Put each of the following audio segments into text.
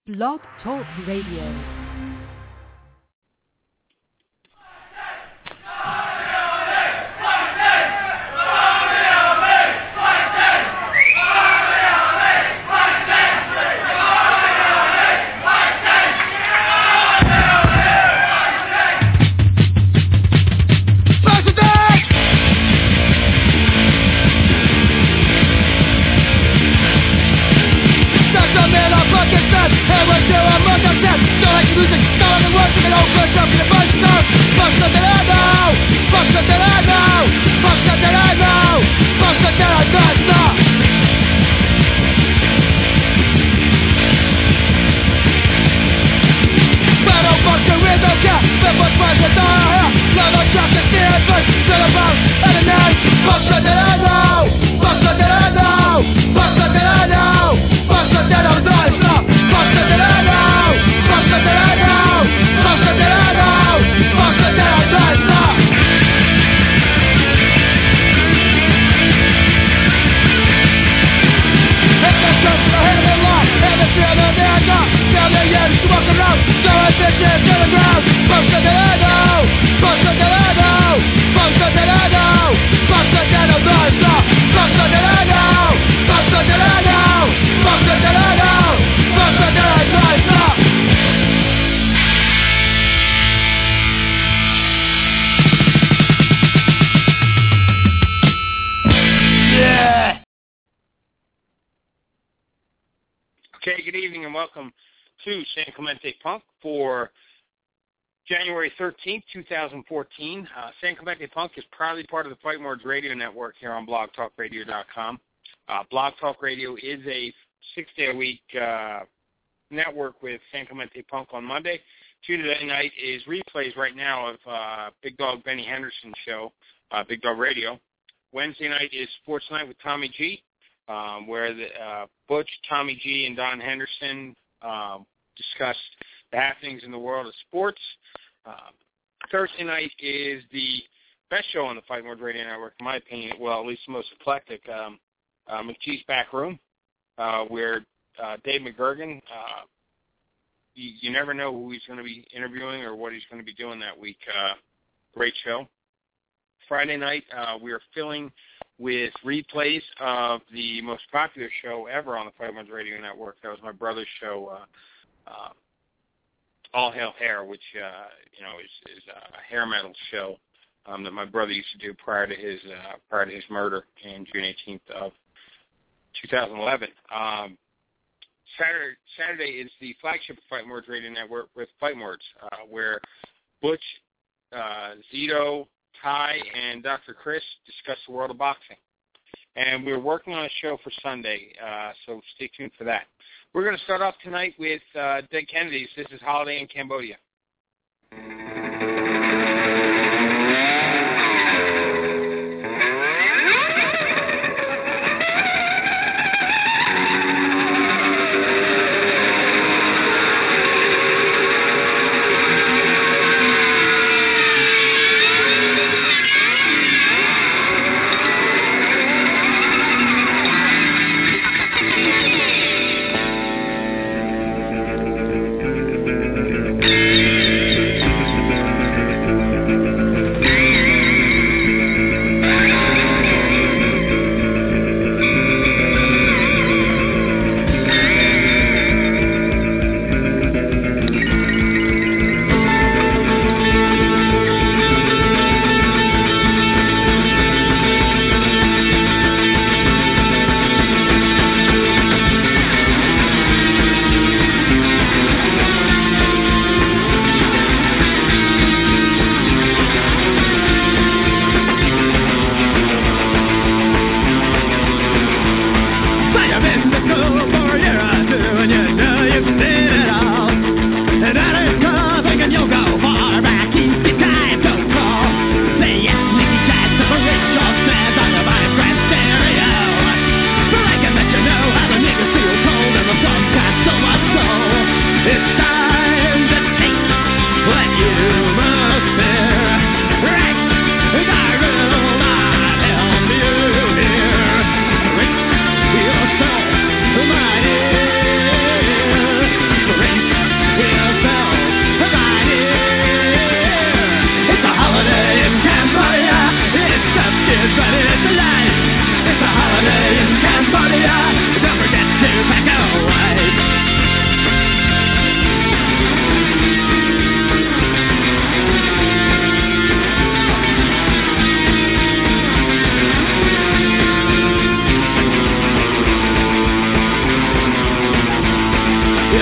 Blog Talk Radio. San Clemente Punk for January 13th, 2014. San Clemente Punk is proudly part of the Fight Words Radio Network here on blogtalkradio.com. Blog Talk Radio is a 6-day-a-week network with San Clemente Punk on Monday. Tuesday night is replays right now of Big Dog Benny Henderson's show, Big Dog Radio. Wednesday night is Sports Night with Tommy G, where Butch, Tommy G, and Don Henderson discuss the happenings in the world of sports. Thursday night is the best show on the Fight Words Radio Network, in my opinion. Well, at least the most eclectic. McGee's Back Room, where Dave McGurgan, you never know who he's going to be interviewing or what he's going to be doing that week. Great show. Friday night, we are filling with replays of the most popular show ever on the Fight Words Radio Network. That was my brother's show, All Hail Hair, which is a hair metal show that my brother used to do prior to his murder in June 18th of 2011. Saturday is the flagship of Fight Words Radio Network with Fight Words, where Butch, Zito, Ty, and Dr. Chris discuss the world of boxing. And we're working on a show for Sunday, so stay tuned for that. We're going to start off tonight with Dead Kennedys. This is Holiday in Cambodia.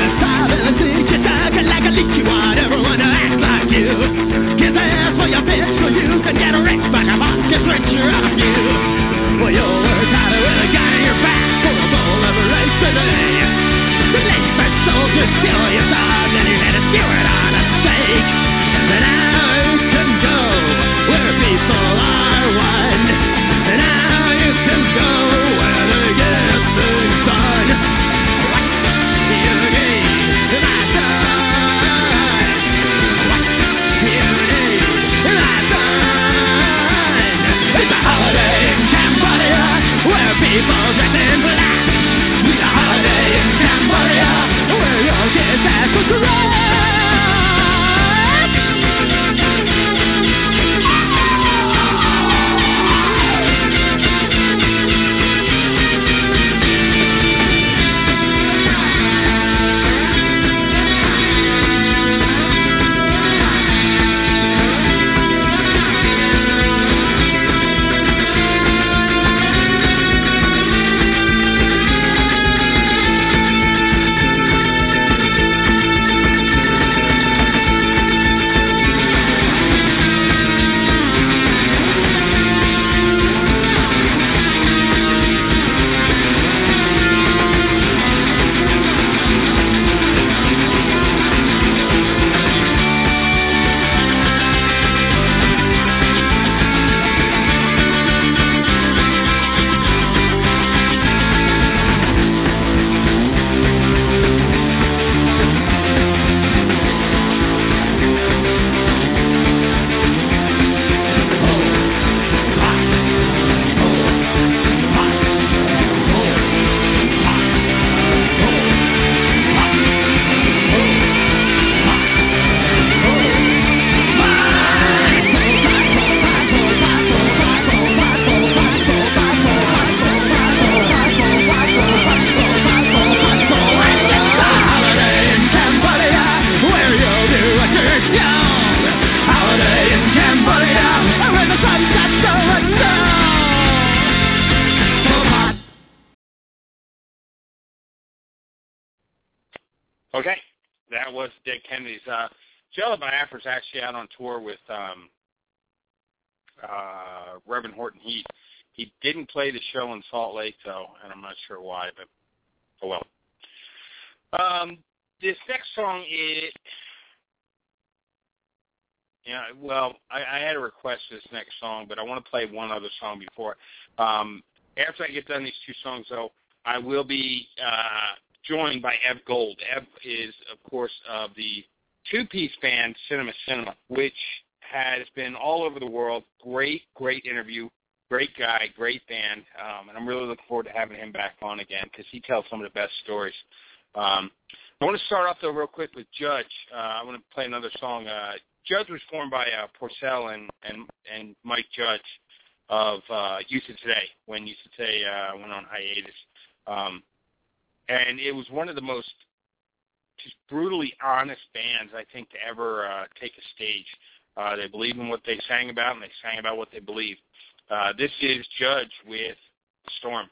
Okay, that was Dead Kennedys. Jello Biafra's actually out on tour with Reverend Horton Heat. He didn't play the show in Salt Lake, though, and I'm not sure why, but oh well. This next song is, I had a request for this next song, but I want to play one other song before. After I get done these two songs, though, I will be joined by Ev Gold. Ev is, of course, of the two-piece band Cinema Cinema, which has been all over the world. Great interview. Great guy, great band, and I'm really looking forward to having him back on again because he tells some of the best stories. I want to start off, though, real quick with Judge. I want to play another song. Judge was formed by Porcell and Mike Judge of Youth of Today when Youth of Today went on hiatus. And it was one of the most just brutally honest bands, I think, to ever take a stage. They believed in what they sang about, and they sang about what they believed. This is Judge with Storm.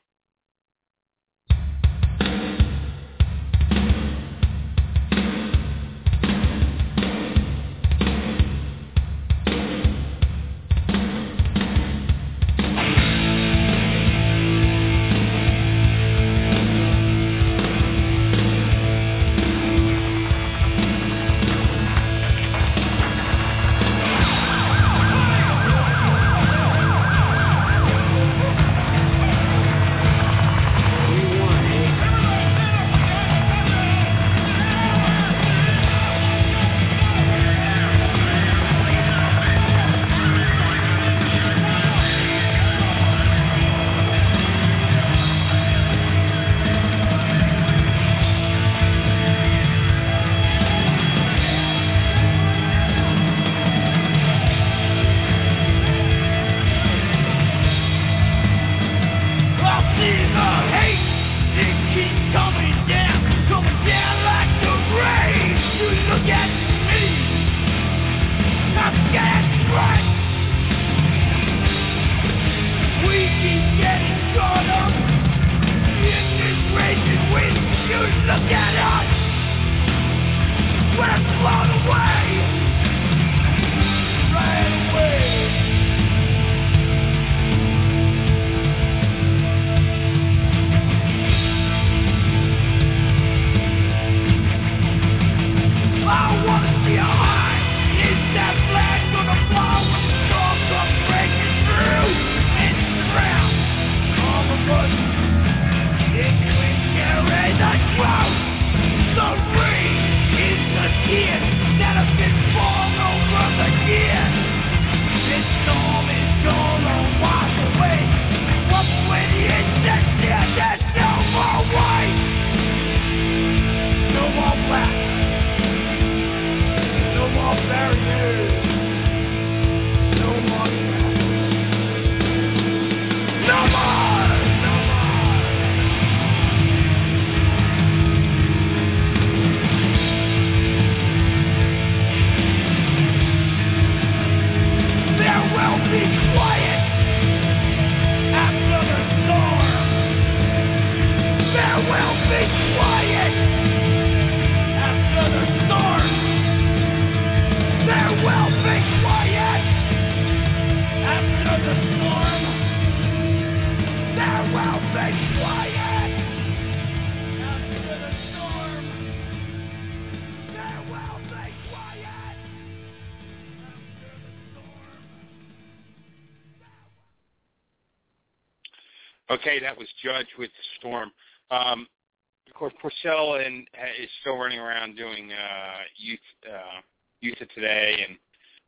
Okay, that was Judge with the Storm. Of course, Porcell is still running around doing Youth of Today, and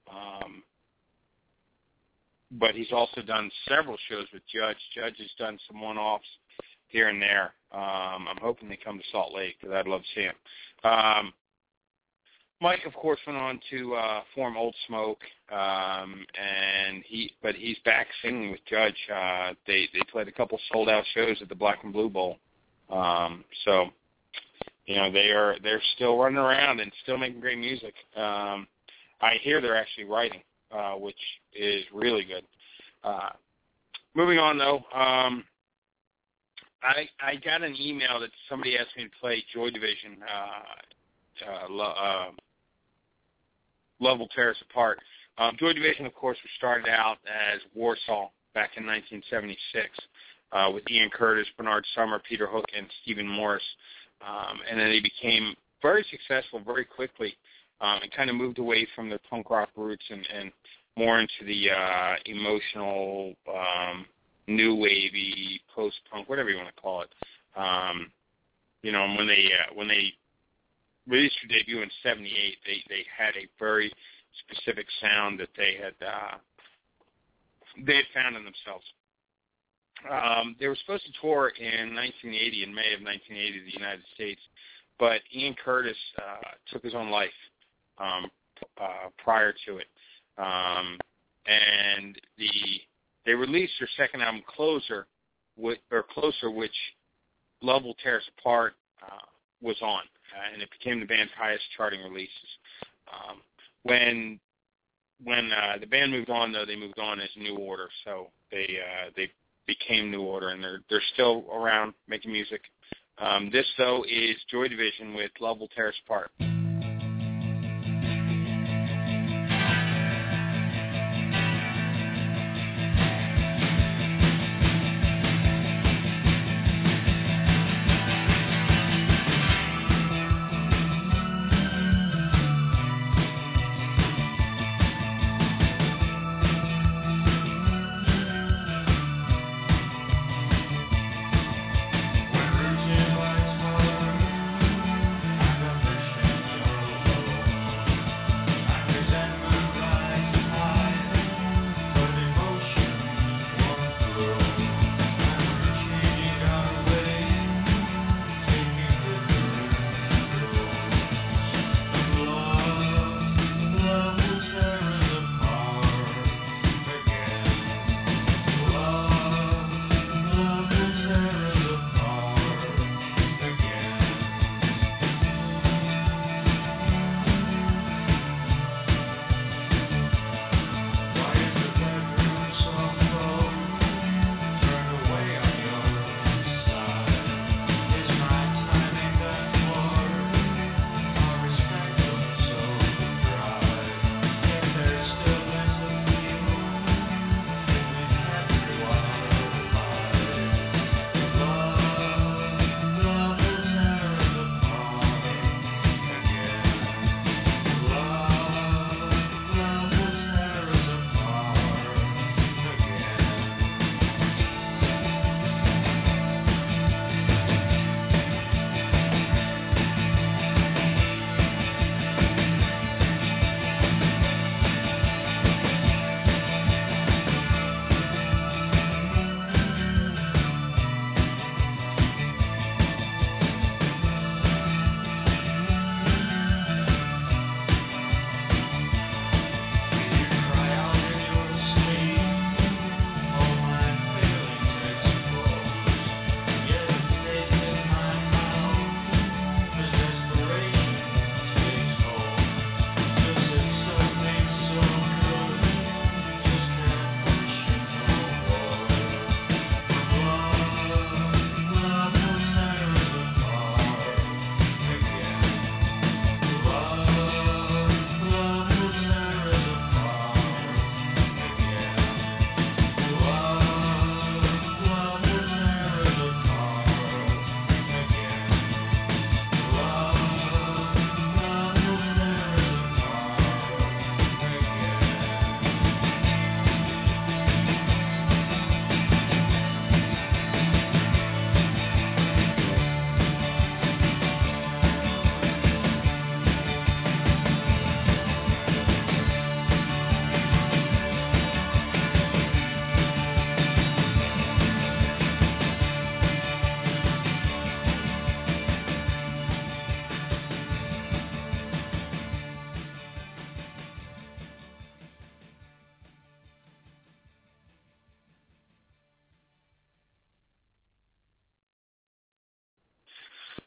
but he's also done several shows with Judge. Judge has done some one-offs here and there. I'm hoping they come to Salt Lake because I'd love to see him. Mike, of course, went on to form Old Smoke, and he's back singing with Judge. They played a couple sold-out shows at the Black and Blue Bowl, so you know they're still running around and still making great music. I hear they're actually writing, which is really good. Moving on, though, I got an email that somebody asked me to play Joy Division. Love Will Tear Us Apart. Joy Division, of course, was started out as Warsaw back in 1976 with Ian Curtis, Bernard Summer, Peter Hook, and Stephen Morris. And then they became very successful very quickly and kind of moved away from their punk rock roots and more into the emotional, new wavy, post-punk, whatever you want to call it. You know, when they released their debut in '78, they had a very specific sound that they had found in themselves. They were supposed to tour in 1980, in May of 1980, to the United States, but Ian Curtis took his own life prior to it, and they released their second album, Closer, which Love Will Tear Us Apart was on. And it became the band's highest charting releases. When the band moved on, though, they moved on as New Order, so they became New Order, and they're still around making music. This, though, is Joy Division with Love Will Tear Us Apart.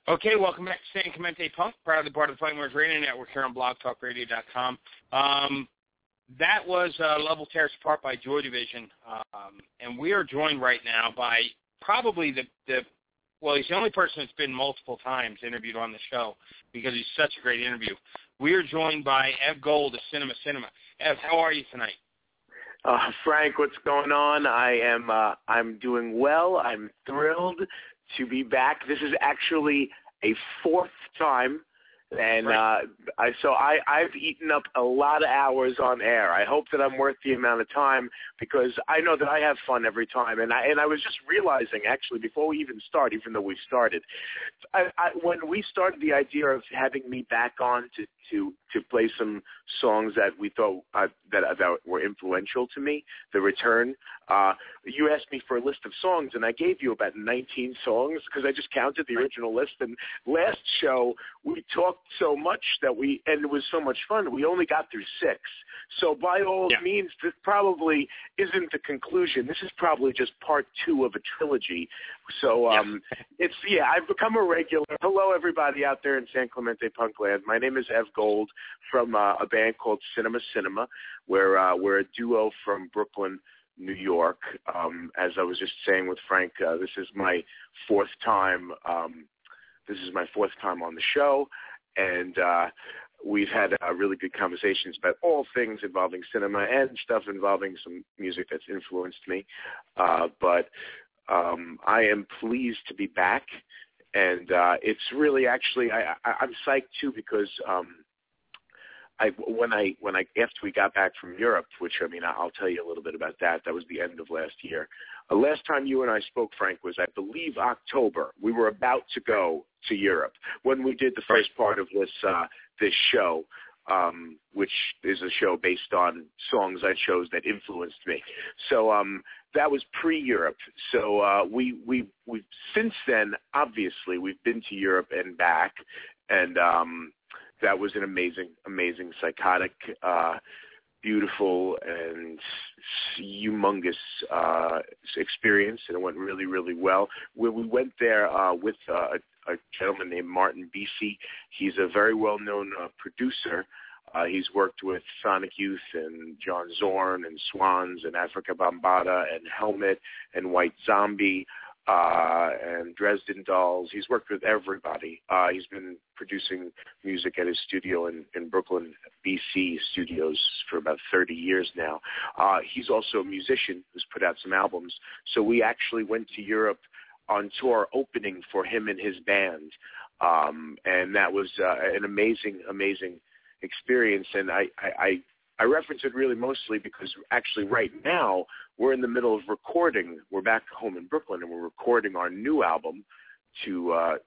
Okay, welcome back to San Clemente Punk, proudly part of the Fighting Words Radio Network here on blogtalkradio.com. That was Love Will Tear Us Apart by Joy Division, and we are joined right now by probably he's the only person that's been multiple times interviewed on the show because he's such a great interview. We are joined by Ev Gold of Cinema Cinema. Ev, how are you tonight? Frank, what's going on? I'm doing well. I'm thrilled to be back. This is actually a fourth time, and right. I've eaten up a lot of hours on air. I hope that I'm worth the amount of time because I know that I have fun every time. And I was just realizing, actually, before we even start, even though we started, when we started the idea of having me back on to play some songs that we thought that were influential to me, the return, you asked me for a list of songs, and I gave you about 19 songs because I just counted the original list. And last show, we talked so much and it was so much fun, we only got through 6. So by all means, this probably isn't the conclusion. This is probably just part 2 of a trilogy. So I've become a regular. Hello, everybody out there in San Clemente Punkland. My name is Ev Gold from a band called Cinema Cinema. We're a duo from Brooklyn, New York. As I was just saying with Frank, this is my fourth time. This is my fourth time on the show, and we've had really good conversations about all things involving cinema and stuff involving some music that's influenced me. But I am pleased to be back, and it's really actually I'm psyched too because after we got back from Europe, which I'll tell you a little bit about that. That was the end of last year. Last time you and I spoke, Frank, was I believe October. We were about to go to Europe when we did the first part of this show, which is a show based on songs I chose that influenced me. So that was pre-Europe. So we since then, obviously, we've been to Europe and back, and that was an amazing, psychotic, beautiful, and humongous experience, and it went really, really well. We went there with a gentleman named Martin Bisi. He's a very well-known producer. He's worked with Sonic Youth and John Zorn and Swans and Africa Bambaataa and Helmet and White Zombie and Dresden Dolls. He's worked with everybody. He's been producing music at his studio in Brooklyn, BC studios for about 30 years now. He's also a musician who's put out some albums. So we actually went to Europe on tour opening for him and his band. And that was an amazing experience. And I reference it really mostly because actually right now we're in the middle of recording. We're back home in Brooklyn, and we're recording our new album to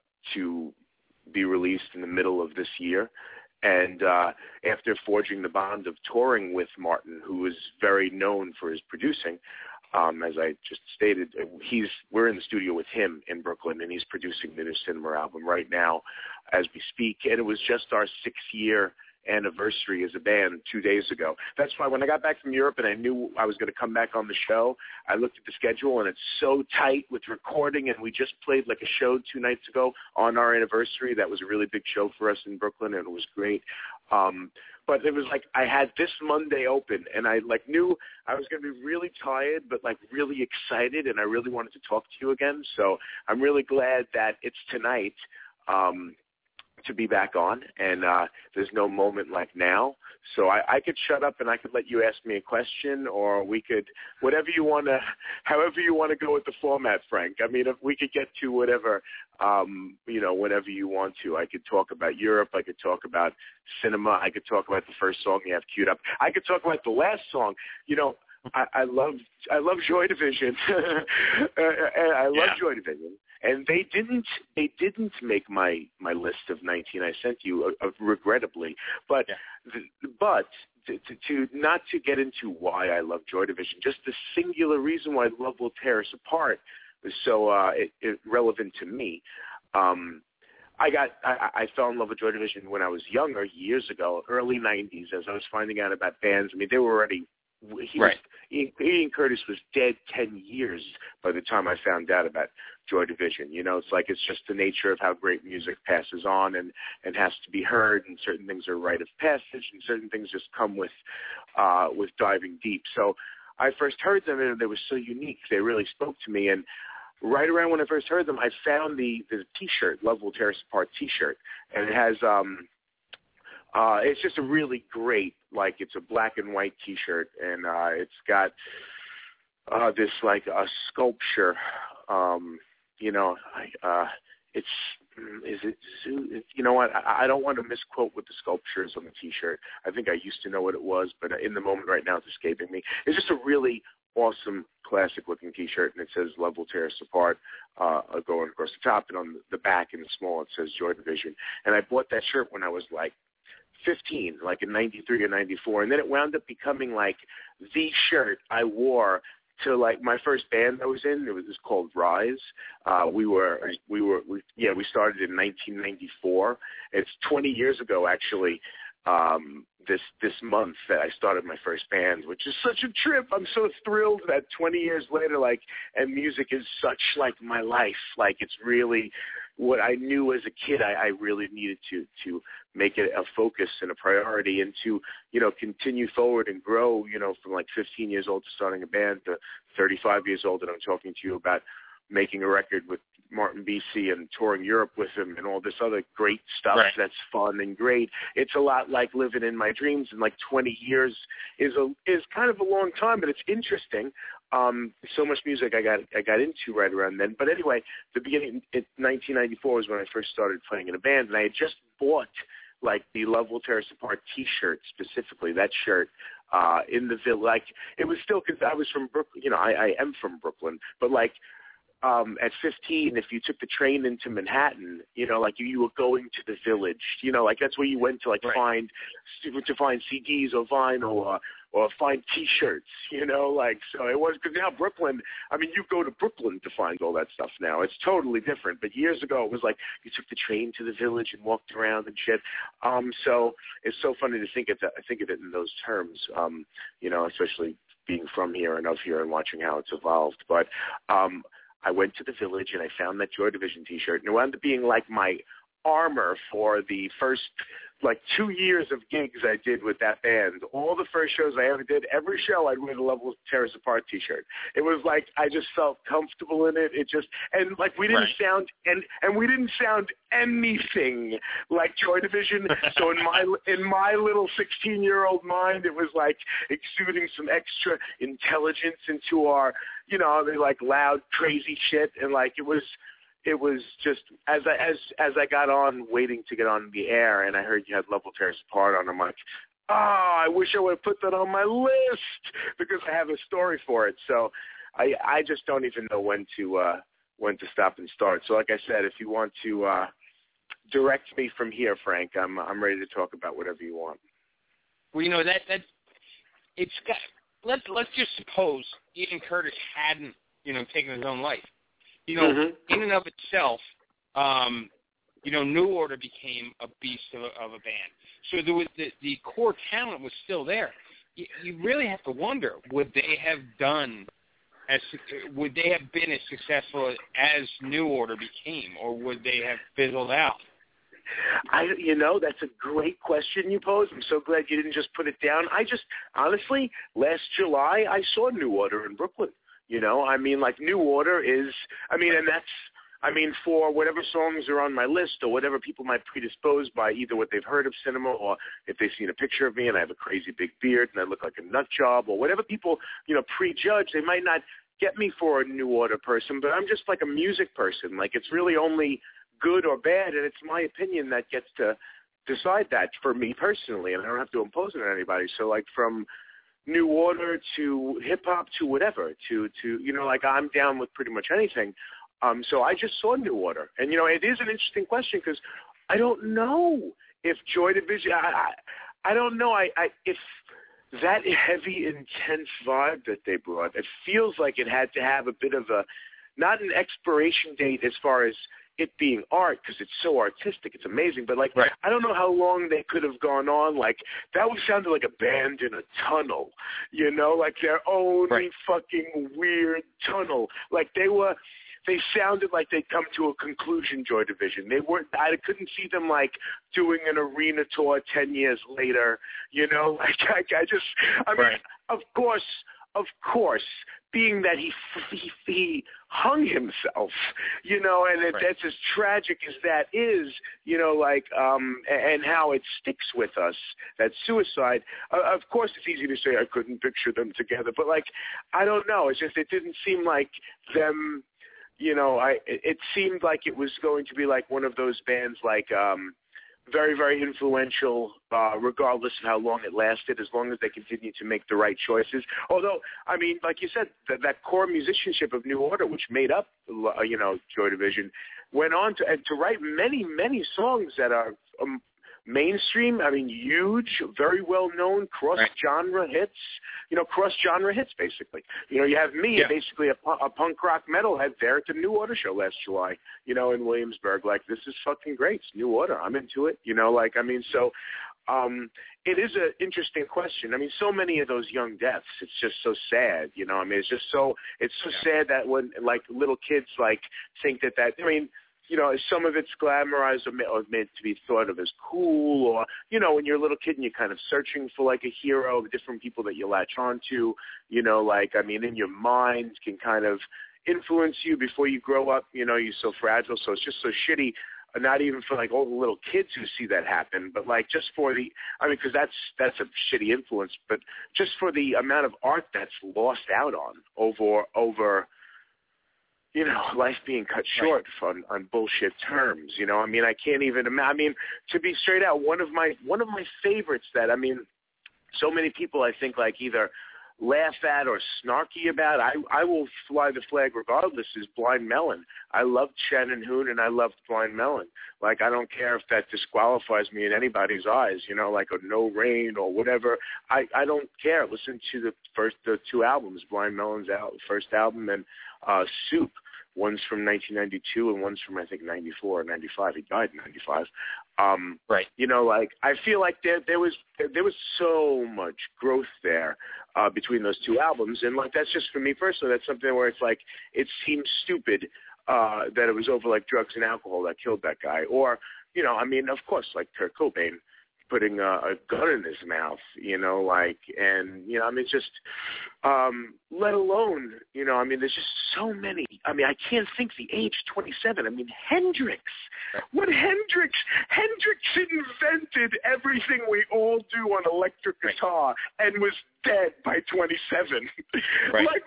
be released in the middle of this year. And after forging the bond of touring with Martin, who is very known for his producing, as I just stated, we're in the studio with him in Brooklyn, and he's producing the new Cinema album right now as we speak. And it was just our 6-year anniversary as a band 2 days ago. That's why when I got back from Europe and I knew I was going to come back on the show, I looked at the schedule, and it's so tight with recording, and we just played like a show 2 nights ago on our anniversary. That was a really big show for us in Brooklyn, and it was great. But it was like I had this Monday open, and I knew I was going to be really tired, but really excited, and I really wanted to talk to you again. So I'm really glad that it's tonight to be back on, and there's no moment like now. So I could shut up and I could let you ask me a question, or we could, however you want to go with the format, Frank. If we could get to whatever, whenever you want to. I could talk about Europe. I could talk about cinema. I could talk about the first song you have queued up. I could talk about the last song. I love Joy Division. I love Joy Division. And they didn't make my list of 19 I sent you, regrettably. But to not to get into why I love Joy Division, just the singular reason why Love Will Tear Us Apart is so relevant to me. I fell in love with Joy Division when I was younger, years ago, early 90s, as I was finding out about bands. They were already Ian Curtis was dead 10 years by the time I found out about Joy Division. You know, it's like it's just the nature of how great music passes on and has to be heard, and certain things are rite of passage, and certain things just come with diving deep. So I first heard them, and they were so unique. They really spoke to me, and right around when I first heard them, I found the T-shirt, Love Will Tear Us Apart T-shirt, and it has it's just a really great, like, it's a black and white T-shirt, and it's got this like a sculpture. You know, you know what? I don't want to misquote what the sculpture is on the T-shirt. I think I used to know what it was, but in the moment right now it's escaping me. It's just a really awesome, classic-looking T-shirt, and it says "Love Will Tear Us Apart" going across the top, and on the back in small it says Joy Division. And I bought that shirt when I was like 15, like in 93 or 94, and then it wound up becoming like the shirt I wore to like my first band I was in. It was called Rise. We started in 1994. It's 20 years ago actually. This month that I started my first band, which is such a trip. I'm so thrilled that 20 years later, like, and music is such like my life. Like, it's really what I knew as a kid. I really needed to make it a focus and a priority, and to, you know, continue forward and grow, you know, from like 15 years old to starting a band to 35 years old, and I'm talking to you about making a record with Martin Bisi and touring Europe with him and all this other great stuff that's fun and great. It's a lot like living in my dreams, and like 20 years is kind of a long time, but it's interesting. So much music I got into right around then. But anyway, the beginning in 1994 was when I first started playing in a band, and I had just bought like the Love Will Tear Us Apart T-shirt, specifically that shirt, in the Village. Like, it was still, because I was from Brooklyn. You know, I am from Brooklyn, but like, at 15, if you took the train into Manhattan, you know, like you were going to the Village, you know, like that's where you went to like find CDs or vinyl or find T-shirts, you know, like, so it was, because now Brooklyn, I mean, you go to Brooklyn to find all that stuff now. It's totally different. But years ago, it was like you took the train to the Village and walked around and shit. So it's so funny to think of it in those terms, you know, especially being from here and of here and watching how it's evolved. But I went to the Village and I found that Joy Division T-shirt, and it wound up being like my armor for the first like 2 years of gigs I did with that band. All the first shows I ever did, every show I'd wear the Love Will Tear Us Apart T-shirt. It was like I just felt comfortable in it. It just, and like we didn't sound and we didn't sound anything like Joy Division. So in my little 16-year-old mind, it was like exuding some extra intelligence into our, you know, like loud, crazy shit, and like it was just as I got on, waiting to get on the air, and I heard you had Love Will Tear Us Apart on. I'm like, I wish I would have put that on my list, because I have a story for it. So I just don't even know when to stop and start. So like I said, if you want to direct me from here, Frank, I'm ready to talk about whatever you want. Well, you know, that it's got. Let's just suppose Ian Curtis hadn't, you know, taken his own life. You know, in and of itself, you know, New Order became a beast of a band. So there was the core talent was still there. You really have to wonder, would they have been as successful as New Order became, or would they have fizzled out? You know, that's a great question you posed. I'm so glad you didn't just put it down. Honestly, last July, I saw New Order in Brooklyn. You know, I mean, like, New Order is, for whatever songs are on my list or whatever people might predispose by either what they've heard of cinema or if they've seen a picture of me and I have a crazy big beard and I look like a nut job or whatever people, you know, prejudge, they might not get me for a New Order person, but I'm just like a music person. Like, it's really only good or bad, and it's my opinion that gets to decide that for me personally, and I don't have to impose it on anybody. So, like, from New Order to hip-hop to whatever, to you know, like, I'm down with pretty much anything. So I just saw New Order. And, you know, it is an interesting question because I don't know if Joy Division, I don't know if that heavy, intense vibe that they brought, it feels like it had to have a bit of a, not an expiration date as far as it being art because it's so artistic. It's amazing. But, like, right. I don't know how long they could have gone on. Like, that would sound like a band in a tunnel, you know, like their own right. fucking weird tunnel. Like, they sounded like they'd come to a conclusion, Joy Division. I couldn't see them, like, doing an arena tour 10 years later, you know? Like, I mean, right. of course, being that he hung himself, you know, and right. that's as tragic as that is, you know, like, and how it sticks with us, that suicide. Of course, it's easy to say I couldn't picture them together, but, like, I don't know. It's just it didn't seem like them, you know, it seemed like it was going to be like one of those bands like very, very influential, regardless of how long it lasted, as long as they continue to make the right choices. Although, I mean, like you said, that core musicianship of New Order, which made up, you know, Joy Division, went on to write many, many songs that are mainstream. I mean, huge, very well-known cross-genre hits. You know, cross-genre hits, basically. You know, you have me, basically a punk rock metalhead there at the New Order show last July, you know, in Williamsburg. Like, this is fucking great. It's New Order. I'm into it. You know, like, I mean, so it is an interesting question. I mean, so many of those young deaths, it's just so sad. You know, I mean, it's so sad that when, like, little kids, like, think that, I mean, you know, some of it's glamorized or meant to be thought of as cool, or, you know, when you're a little kid and you're kind of searching for, like, a hero of different people that you latch on to, you know, like, I mean, in your mind can kind of influence you before you grow up. You know, you're so fragile, so it's just so shitty, not even for, like, all the little kids who see that happen, but, like, just for the, I mean, because that's a shitty influence, but just for the amount of art that's lost out on over you know, life being cut short on bullshit terms. You know, I mean, I can't even imagine. I mean, to be straight out, one of my favorites that, I mean, so many people I think like either laugh at or snarky about, I will fly the flag regardless, is Blind Melon. I loved Shannon Hoon and I loved Blind Melon. Like, I don't care if that disqualifies me in anybody's eyes, you know, like a No Rain or whatever. I don't care. Listen to the two albums, Blind Melon's first album and Soup. One's from 1992 and one's from, I think, 94 or 95. He died in 95. Right. You know, like, I feel like there was so much growth there between those two albums. And, like, that's just for me personally. That's something where it's like, it seems stupid that it was over, like, drugs and alcohol that killed that guy. Or, you know, I mean, of course, like Kurt Cobain putting a gun in his mouth, you know, like, and, you know, I mean, just, let alone, you know, I mean, there's just so many. I mean, I can't think the age 27. I mean, Hendrix. What Hendrix invented everything we all do on electric guitar and was dead by 27. Right. Like,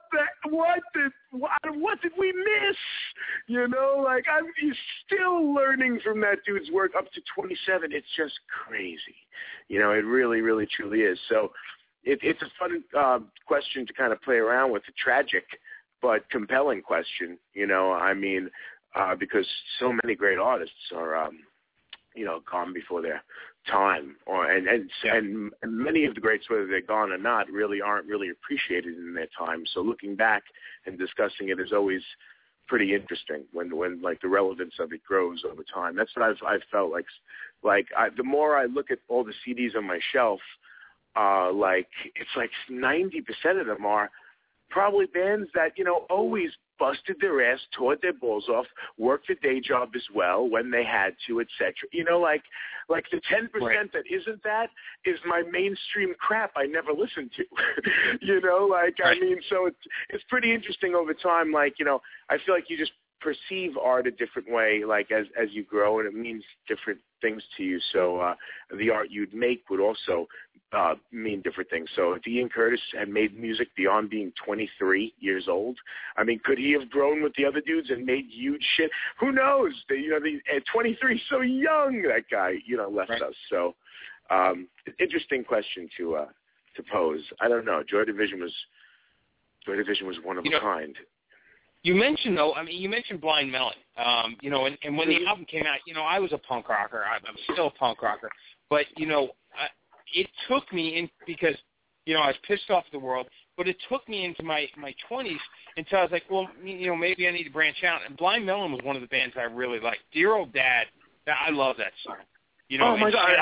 what did we miss? You know, like, he's still learning from that dude's work up to 27. It's just crazy. You know, it really, really, truly is. So it's a fun question to kind of play around with, a tragic but compelling question, you know, I mean, because so many great artists are, you know, gone before their time, and many of the greats, whether they're gone or not, really aren't really appreciated in their time. So looking back and discussing it is always pretty interesting when like the relevance of it grows over time. That's what I've felt like. The more I look at all the CDs on my shelf, like it's like 90% of them are probably bands that, you know, always busted their ass, tore their balls off, worked a day job as well when they had to, etc. You know, like the 10% that isn't that is my mainstream crap I never listened to. You know, like, I mean, so it's pretty interesting over time. Like, you know, I feel like you just perceive art a different way, like as you grow, and it means different things to you. So the art you'd make would also mean different things. So if Ian Curtis had made music beyond being 23 years old, I mean, could he have grown with the other dudes and made huge shit? Who knows? You know, at 23, so young, that guy, you know, left us. So interesting question to pose. I don't know. Joy Division was one of a kind. You mentioned, though, I mean, you mentioned Blind Melon, you know, and when the album came out, you know, I was a punk rocker. I'm still a punk rocker. But, you know, it took me in because, you know, I was pissed off at the world. But it took me into my 20s until I was like, well, maybe I need to branch out. And Blind Melon was one of the bands I really liked. Dear Old Dad, I love that song. Oh my God,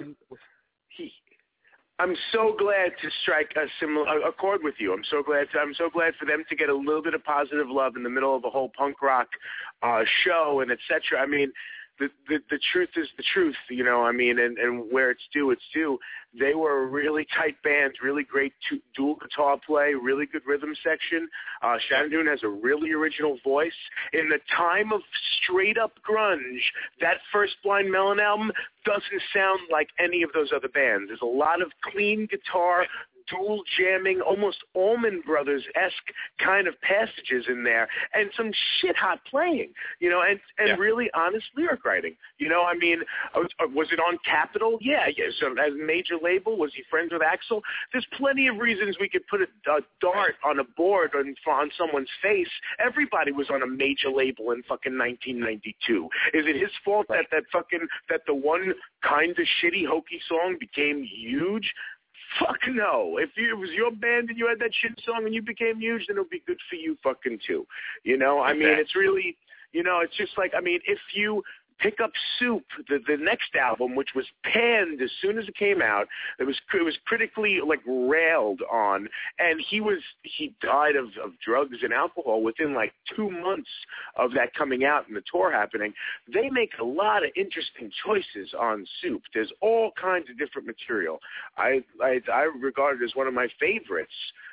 I'm so glad to strike a similar accord with you. I'm so glad for them to get a little bit of positive love in the middle of a whole punk rock show and etc. I mean, the truth is the truth, I mean, and where it's due, it's due. They were a really tight band, really great dual guitar play, really good rhythm section. Shannon Doon has a really original voice. In the time of straight-up grunge, that first Blind Melon album doesn't sound like any of those other bands. There's a lot of clean guitar, dual jamming, almost Allman Brothers-esque kind of passages in there, and some shit-hot playing, and really honest lyric writing. I mean, was it on Capitol? Yeah. So as a major label, was he friends with Axl? There's plenty of reasons we could put a dart on a board on someone's face. Everybody was on a major label in fucking 1992. Is it his fault that the one kind of shitty hokey song became huge? Fuck no. If it was your band and you had that shit song and you became huge, then it'll be good for you fucking too. I mean, it's really, it's just like, I mean, if you pick up Soup, the next album, which was panned as soon as it came out, it was critically railed on, and he died of drugs and alcohol within 2 months of that coming out and the tour happening. They make a lot of interesting choices on Soup. There's all kinds of different material. I regard it as one of my favorites,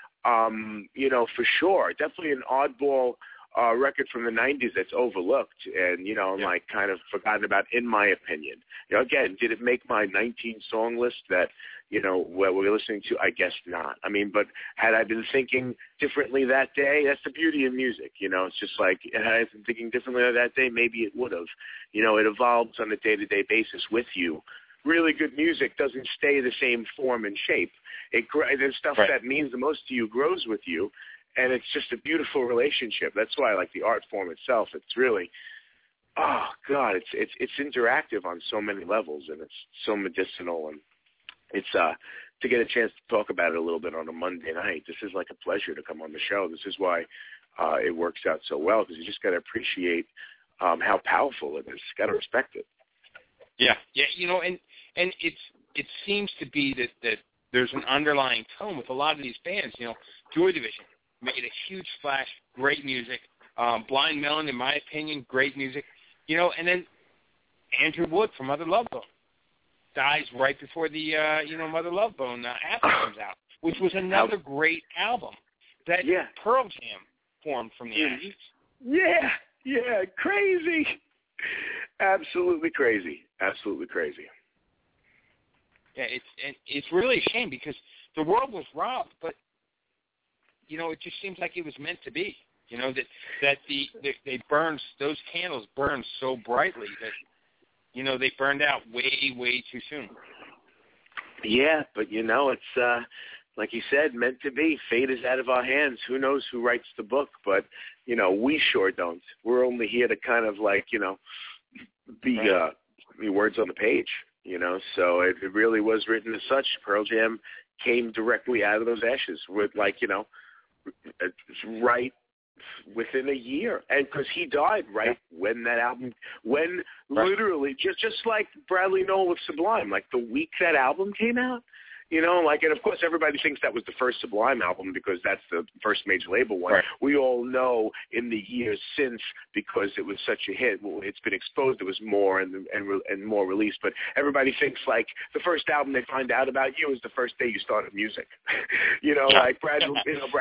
for sure. Definitely an oddball record from the 90s that's overlooked and, kind of forgotten about, in my opinion. Again, did it make my 19-song list that, where we're listening to? I guess not. I mean, but had I been thinking differently that day, that's the beauty of music, It's just like, had I been thinking differently that day, maybe it would have. It evolves on a day-to-day basis with you. Really good music doesn't stay the same form and shape. There's stuff that means the most to you grows with you. And it's just a beautiful relationship. That's why I like the art form itself. It's really, oh God, it's interactive on so many levels, and it's so medicinal. And it's to get a chance to talk about it a little bit on a Monday night. This is like a pleasure to come on the show. This is why it works out so well, because you just got to appreciate how powerful it is. Got to respect it. Yeah, and it seems to be that there's an underlying tone with a lot of these bands. Joy Division made a huge splash, great music. Blind Melon, in my opinion, great music. And then Andrew Wood from Mother Love Bone dies right before the, Mother Love Bone album comes out, which was another great album that Pearl Jam formed from the ashes. Yeah, crazy. Absolutely crazy. Yeah, it's really a shame because the world was robbed, but it just seems like it was meant to be. That those candles burned so brightly that they burned out way too soon. Yeah, but it's like you said, meant to be. Fate is out of our hands. Who knows who writes the book? But we sure don't. We're only here to kind of be words on the page. So it really was written as such. Pearl Jam came directly out of those ashes with right within a year, and because he died when that album, literally just like Bradley Nowell with Sublime, the week that album came out, and of course everybody thinks that was the first Sublime album because that's the first major label one. Right. We all know in the years since, because it was such a hit, it's been exposed. It was more and more released, but everybody thinks the first album they find out about you is the first day you started music. Bradley,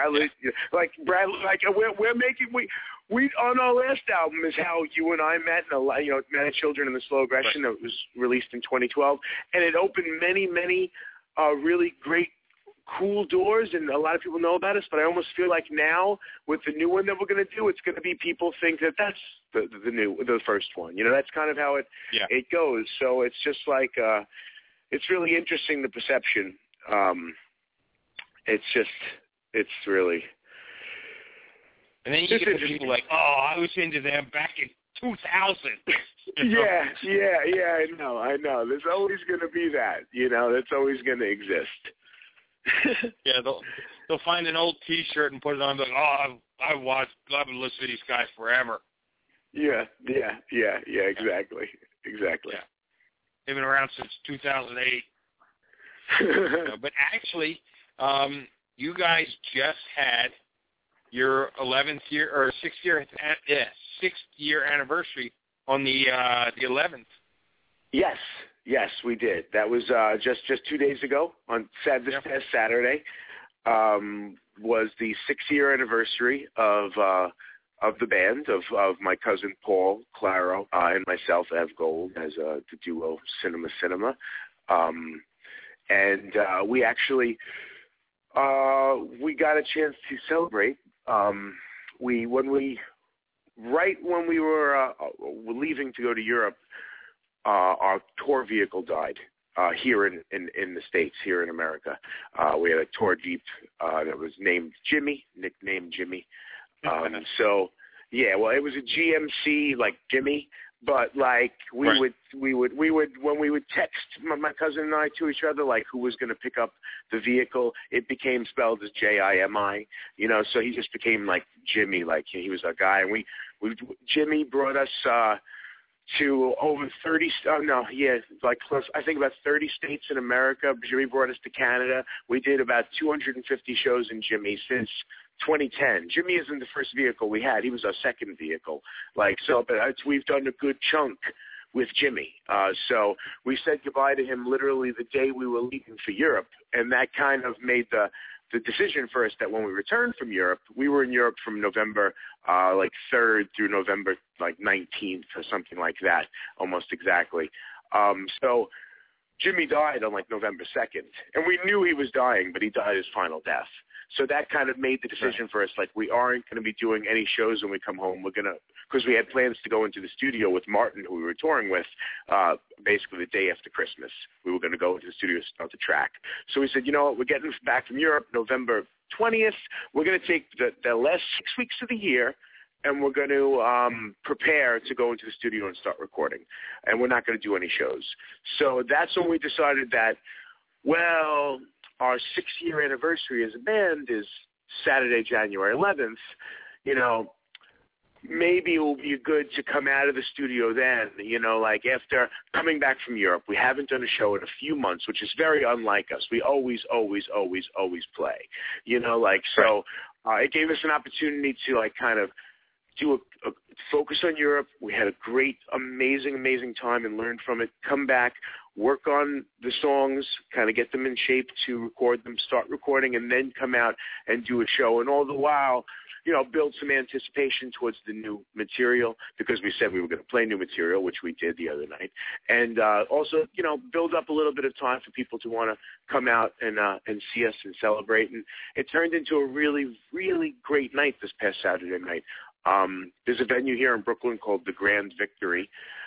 we're making we on our last album is how you and I met, and Man of Children and the Slow Aggression that was released in 2012, and it opened many really great, cool doors, and a lot of people know about us, but I almost feel like now with the new one that we're going to do, it's going to be people think that that's the first one. That's kind of how it goes. So it's just it's really interesting, the perception. It's really. And then you get people like, I was into them back in 2000. Yeah, I know. There's always going to be that, that's always going to exist. Yeah, they'll find an old T-shirt and put it on. Like, I've been listening to these guys forever. Yeah, exactly. Yeah. They've been around since 2008. But actually, you guys just had your 11th year or 6th year anniversary on the 11th. Yes, we did. That was just 2 days ago on this past Saturday. Was the 6-year anniversary of the band of my cousin Paul Claro and myself, Ev Gold, as the duo Cinema. And we actually we got a chance to celebrate. When we were leaving to go to Europe, our tour vehicle died here in the States, here in America. We had a tour Jeep that was nicknamed Jimmy. So yeah, well, it was a GMC like Jimmy, but like we would when we would text my cousin and I to each other, like who was going to pick up the vehicle, it became spelled as Jimi, so he just became like Jimmy, like he was our guy. And Jimmy brought us to over 30, like close, I think about 30 states in America. Jimmy brought us to Canada. We did about 250 shows in Jimmy since 2010. Jimmy isn't the first vehicle we had. He was our second vehicle. But we've done a good chunk with Jimmy. So we said goodbye to him literally the day we were leaving for Europe, and that kind of made the decision for us that when we returned from Europe, we were in Europe from November 3rd through November 19th or something like that, almost exactly. So Jimmy died on November 2nd, and we knew he was dying, but he died his final death. So that kind of made the decision for us, we aren't going to be doing any shows when we come home. We're going to, because we had plans to go into the studio with Martin, who we were touring with, basically the day after Christmas. We were going to go into the studio to start the track. So we said, you know what, we're getting back from Europe November 20th. We're going to take the last 6 weeks of the year, and we're going to prepare to go into the studio and start recording. And we're not going to do any shows. So that's when we decided that, well, our 6-year anniversary as a band is Saturday, January 11th. Maybe it will be good to come out of the studio then, after coming back from Europe. We haven't done a show in a few months, which is very unlike us. We always play, so it gave us an opportunity to kind of do a focus on Europe. We had a great, amazing time and learned from it. Come back, work on the songs, kind of get them in shape to record them, start recording, and then come out and do a show. And all the while, build some anticipation towards the new material, because we said we were going to play new material, which we did the other night. And also, build up a little bit of time for people to want to come out and see us and celebrate. And it turned into a really, really great night this past Saturday night. There's a venue here in Brooklyn called the Grand Victory.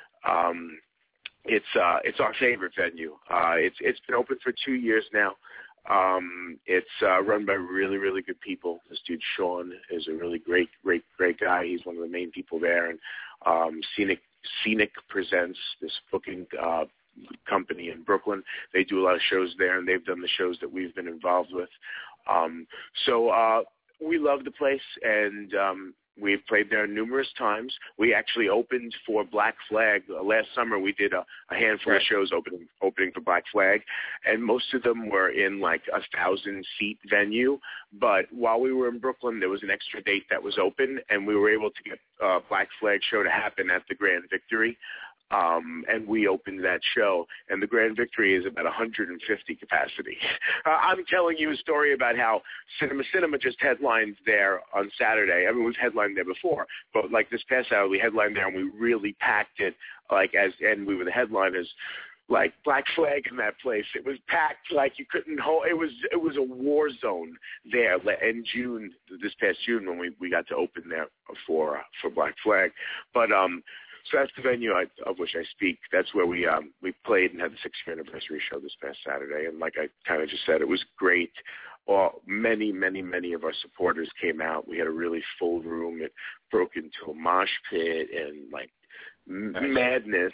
It's our favorite venue. It's been open for 2 years now. It's run by really, really good people. This dude Sean is a really great guy. He's one of the main people there. And Scenic Presents, this booking company in Brooklyn. They do a lot of shows there, and they've done the shows that we've been involved with. So we love the place, and we've played there numerous times. We actually opened for Black Flag. Last summer we did a handful of shows opening for Black Flag, and most of them were in 1,000-seat venue. But while we were in Brooklyn, there was an extra date that was open, and we were able to get Black Flag show to happen at the Grand Victory. And we opened that show, and the Grand Victory is about 150 capacity. I'm telling you a story about how Cinema just headlined there on Saturday. I mean, we've headlined there before, but this past Saturday we headlined there, and we really packed it. And we were the headliners. Black Flag in that place, it was packed you couldn't hold. It was a war zone there in June, this past June, when we got to open there for Black Flag, but. So that's the venue of which I speak. That's where we played and had the 6th-year anniversary show this past Saturday. And like I kind of just said, it was great. Many of our supporters came out. We had a really full room. It broke into a mosh pit and madness.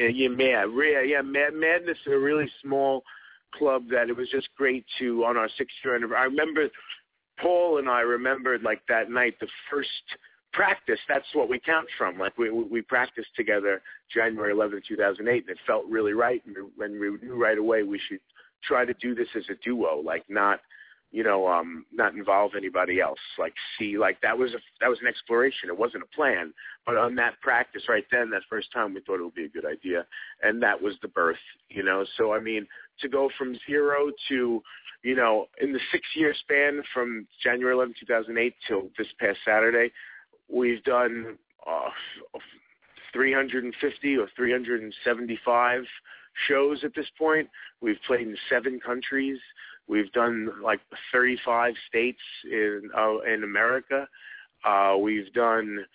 Madness in a really small club. That it was just great on our 6th-year anniversary. I remember Paul and I remembered like that night, the first practice. That's what we count from. Like we practiced together January 11, 2008, and it felt really right. And we knew right away we should try to do this as a duo, like not involve anybody else. Like that was an exploration. It wasn't a plan, but on that practice right then, that first time, we thought it would be a good idea, and that was the birth. So I mean, to go from 0 to in the 6-year span from January 11, 2008 till this past Saturday, we've done 350 or 375 shows at this point. We've played in 7 countries. We've done like 35 states in America. We've done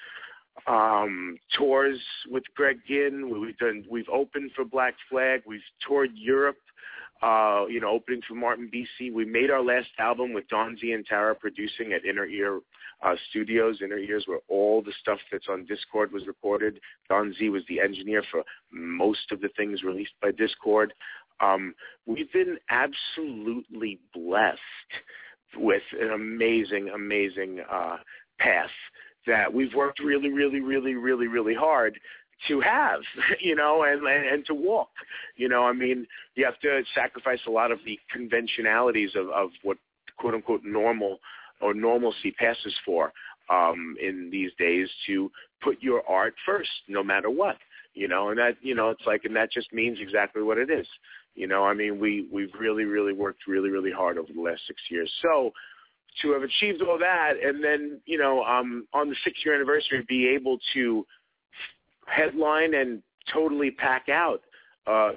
tours with Greg Ginn. We've opened for Black Flag. We've toured Europe. Opening for Martin BC. We made our last album with Don Z and Tara producing at Inner Ear Studios. Inner Ears, where all the stuff that's on Dischord was recorded. Don Z was the engineer for most of the things released by Dischord. We've been absolutely blessed with an amazing, amazing path that we've worked really, really, really, really, really hard to have, and to walk. I mean, you have to sacrifice a lot of the conventionalities of what quote unquote normal or normalcy passes for in these days to put your art first, no matter what. And that, it's like, and that just means exactly what it is. I mean, we've really, really worked really, really hard over the last 6 years. So to have achieved all that, and then, on the 6-year anniversary, be able to headline and totally pack out, a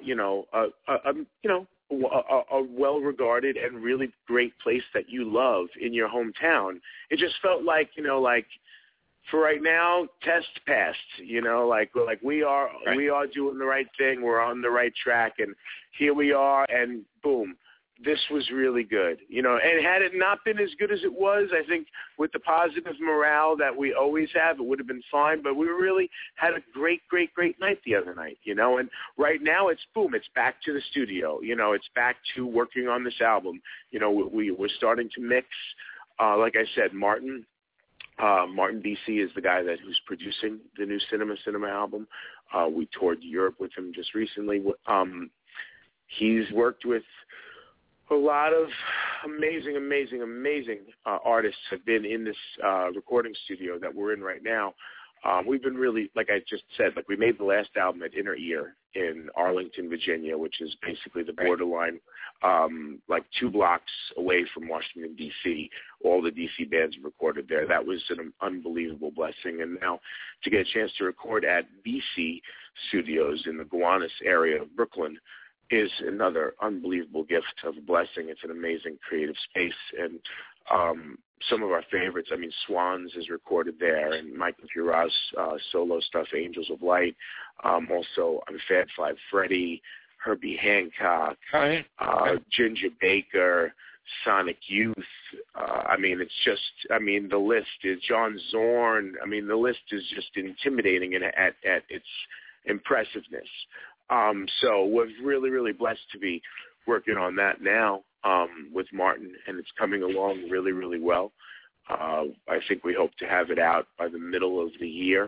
well-regarded and really great place that you love in your hometown. It just felt like, for right now, test passed, like we are doing the right thing. We're on the right track, and here we are, and boom, this was really good, and had it not been as good as it was, I think with the positive morale that we always have, it would have been fine, but we really had a great, great, great night the other night, and right now it's boom, it's back to the studio, it's back to working on this album. We're starting to mix, like I said, Martin BC is the guy who's producing the new Cinema album. We toured Europe with him just recently. He's worked with a lot of amazing artists have been in this recording studio that we're in right now. We've been really, like I just said, like we made the last album at Inner Ear in Arlington, Virginia, which is basically the borderline, like 2 blocks away from Washington, D.C. All the D.C. bands recorded there. That was an unbelievable blessing. And now to get a chance to record at BC Studios in the Gowanus area of Brooklyn is another unbelievable gift of a blessing. It's an amazing creative space, and some of our favorites, I mean, Swans is recorded there, and Michael Curaz solo stuff, Angels of Light, also Fab Five Freddy, Herbie Hancock, Ginger Baker, Sonic Youth. I mean, it's just, the list is John Zorn. I mean, the list is just intimidating at its impressiveness. So we're really, really blessed to be working on that now with Martin, and it's coming along really, really well. I think we hope to have it out by the middle of the year.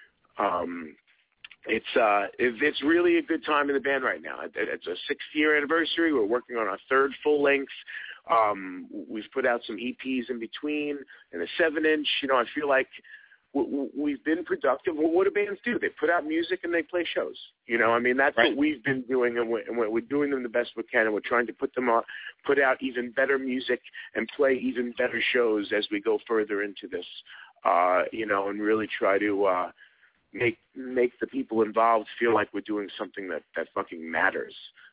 It's really a good time in the band right now. It's a 6-year anniversary. We're working on our 3rd full length. We've put out some EPs in between and a 7-inch. I feel like we've been productive. Well, what do bands do? They put out music and they play shows. That's right. What we've been doing, and we're doing them the best we can, and we're trying to put out even better music and play even better shows as we go further into this, and really try to make the people involved feel like we're doing something that fucking matters.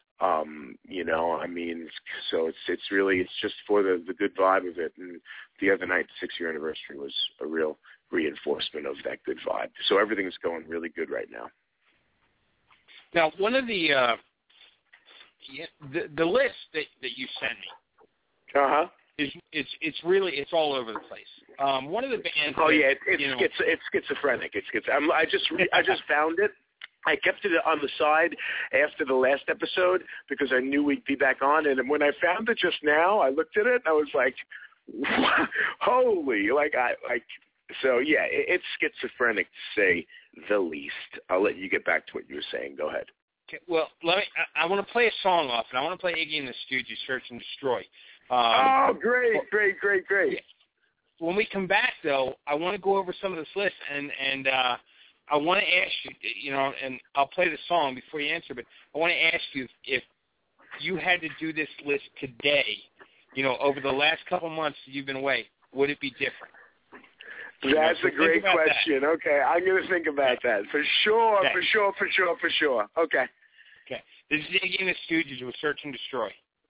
So it's just for the good vibe of it. And the other night, the 6-year anniversary was a real reinforcement of that good vibe. So everything's going really good right now. Now, one of the list that you sent me, it's all over the place. One of the bands. Oh yeah, it's schizophrenic. I just found it. I kept it on the side after the last episode because I knew we'd be back on. And when I found it just now, I looked at it and I was like, Holy, so yeah, it's schizophrenic to say the least. I'll let you get back to what you were saying. Go ahead. Okay, well, I want to play a song off, and I want to play Iggy and the Stooges, Search and Destroy. Great. Yeah. When we come back, though, I want to go over some of this list, and I want to ask you, and I'll play the song before you answer, but I want to ask you if you had to do this list today, over the last couple months that you've been away, would it be different? That's a great question. That. Okay, I'm going to think about that. For sure, okay. for sure. Okay. Okay. This is Iggy and the Stooges with Search and Destroy.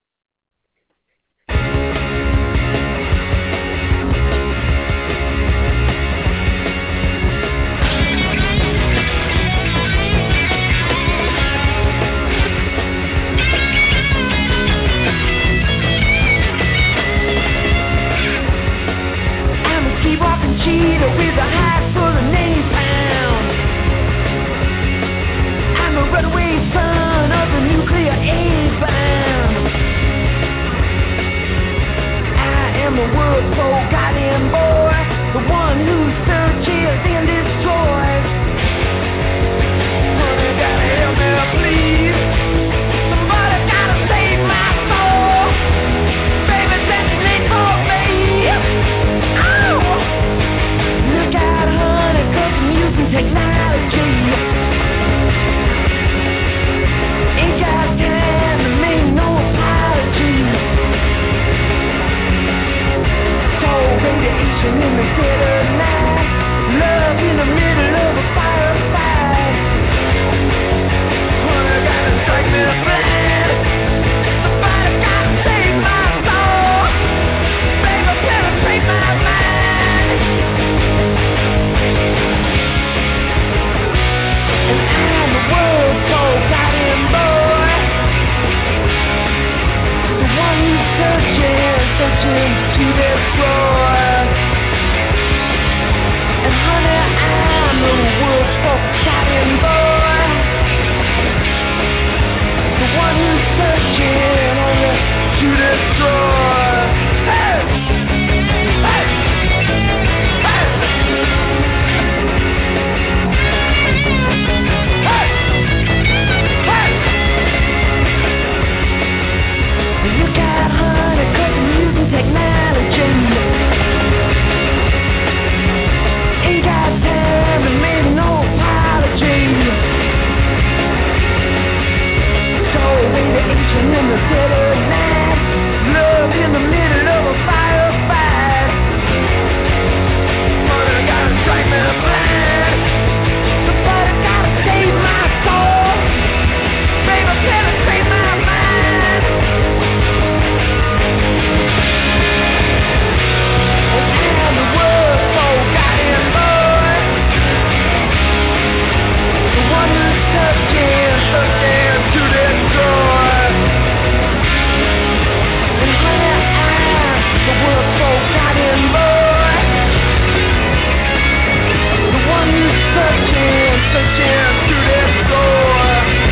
Cheetah with a hat full of names found. I'm a runaway son of the nuclear age bound. I am a world forgotten boy, the one who searches and destroys. Honey, gotta help me, please. Somebody gotta save my soul. Baby, that's the name for me. Technology ain't got time to make no apology. Cold radiation in the dead of night, love in the middle of a firefight. Honey, gotta strike me blind. Somebody gotta save my soul. Baby, penetrate my mind. Searching to destroy. And honey, I'm the world's forgotten boy, the one who's searching only to destroy. Hey! Hey! Hey! Hey! Hey! You got honey, 'cause you're using technology. Ain't got time to make no apology. So radiation in the dead of night, love in the middle of a firefight. Honey, gotta strike me blind. Somebody gotta save my soul. Baby, penetrate my mind. I'm the world's forgotten boy, the one who's searching to destroy. And honey, I'm the world's forgotten boy, the one who's searching to destroy.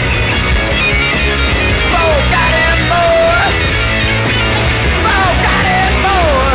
Forgotten boy, forgotten boy.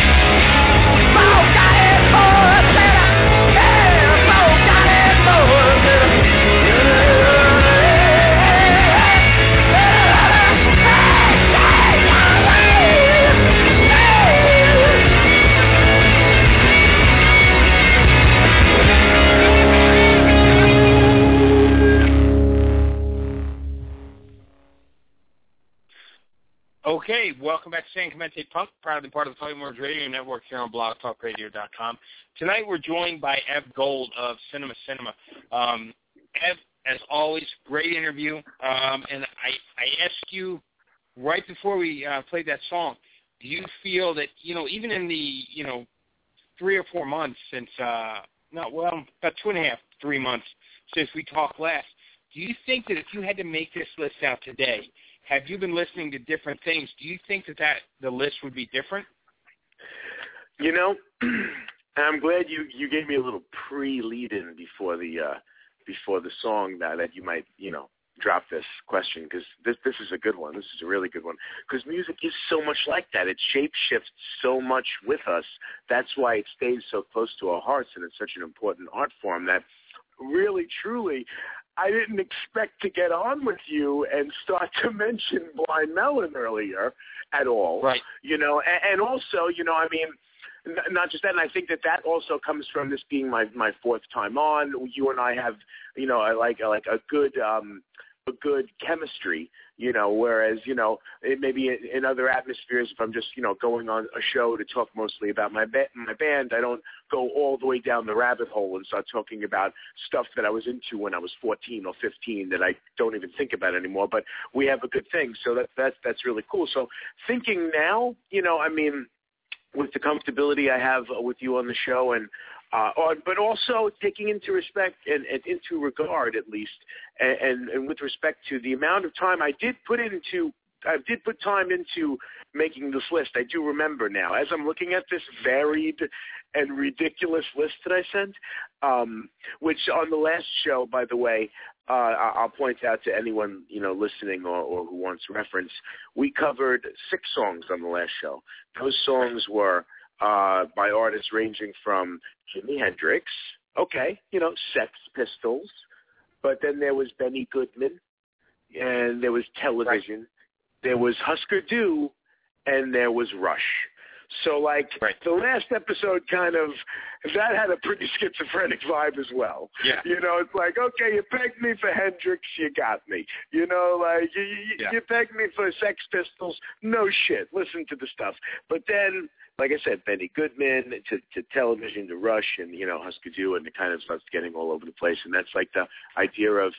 Okay, welcome back to San Clemente Punk, proudly part of the Fighting Words Radio Network here on blogtalkradio.com. Tonight we're joined by Ev Gold of Cinema. Ev, as always, great interview. And I asked you right before we played that song, do you feel that, even in the, 3 or 4 months since, about 2.5, 3 months since we talked last, do you think that if you had to make this list out today, have you been listening to different things? Do you think that the list would be different? I'm glad you gave me a little pre-lead-in before the song that you might, drop this question because this is a good one. This is a really good one because music is so much like that. It shape-shifts so much with us. That's why it stays so close to our hearts, and it's such an important art form that really, truly, I didn't expect to get on with you and start to mention Blind Melon earlier at all. Right. And also, I mean, not just that, and I think that also comes from this being my fourth time on. You and I have, like a good chemistry, whereas, it maybe in other atmospheres, if I'm just, going on a show to talk mostly about my band, I don't go all the way down the rabbit hole and start talking about stuff that I was into when I was 14 or 15 that I don't even think about anymore, but we have a good thing. So that's really cool. So thinking now, I mean, with the comfortability I have with you on the show and but also taking into respect and into regard, at least, and with respect to the amount of time I did put time into making this list. I do remember now, as I'm looking at this varied and ridiculous list that I sent, which on the last show, by the way, I'll point out to anyone listening or who wants reference, we covered 6 songs on the last show. Those songs were by artists ranging from Jimi Hendrix, Sex Pistols, but then there was Benny Goodman, and there was Television, there was Husker Du, and there was Rush. So, the last episode that had a pretty schizophrenic vibe as well. Yeah. It's like, okay, you pegged me for Hendrix, you got me. You pegged me for Sex Pistols, no shit, listen to the stuff. But then, like I said, Benny Goodman to Television to Rush and, Husker Du, and it kind of starts getting all over the place. And that's like the idea of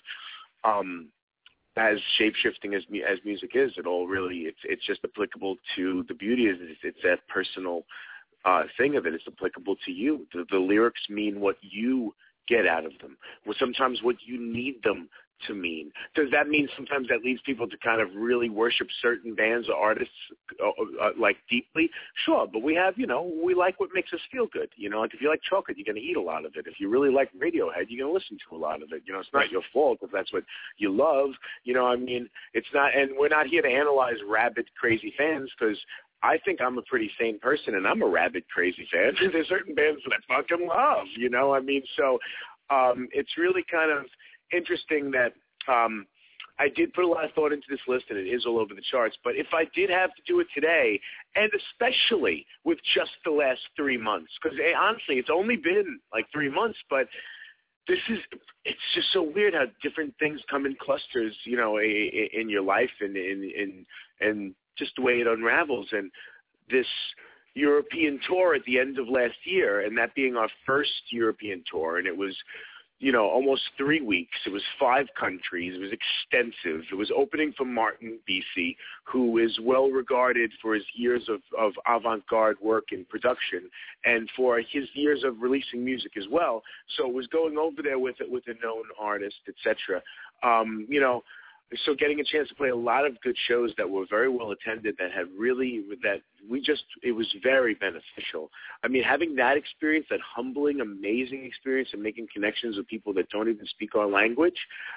as shape-shifting as music is, it all really, it's just applicable to the beauty is it's that personal thing of it. It's applicable to you. The lyrics mean what you get out of them, or sometimes what you need them to mean. Does that mean sometimes that leads people to kind of really worship certain bands or artists deeply? Sure, but we have, we like what makes us feel good. Like if you like chocolate, you're going to eat a lot of it. If you really like Radiohead, you're going to listen to a lot of it. It's not your fault if that's what you love. I mean, it's not, and we're not here to analyze rabid, crazy fans because I think I'm a pretty sane person and I'm a rabid, crazy fan. There's certain bands that I fucking love, I mean, so it's really kind of interesting that I did put a lot of thought into this list, and it is all over the charts. But if I did have to do it today, and especially with just the last 3 months, because honestly, it's only been like 3 months, but it's just so weird how different things come in clusters, in your life and just the way it unravels. And this European tour at the end of last year, and that being our first European tour, and it was almost 3 weeks. It was 5 countries. It was extensive. It was opening for Martin Bisi, who is well regarded for his years of avant-garde work in production and for his years of releasing music as well. So it was going over there with a known artist, etc. So getting a chance to play a lot of good shows that were very well attended, it was very beneficial. I mean, having that experience, that humbling, amazing experience of making connections with people that don't even speak our language,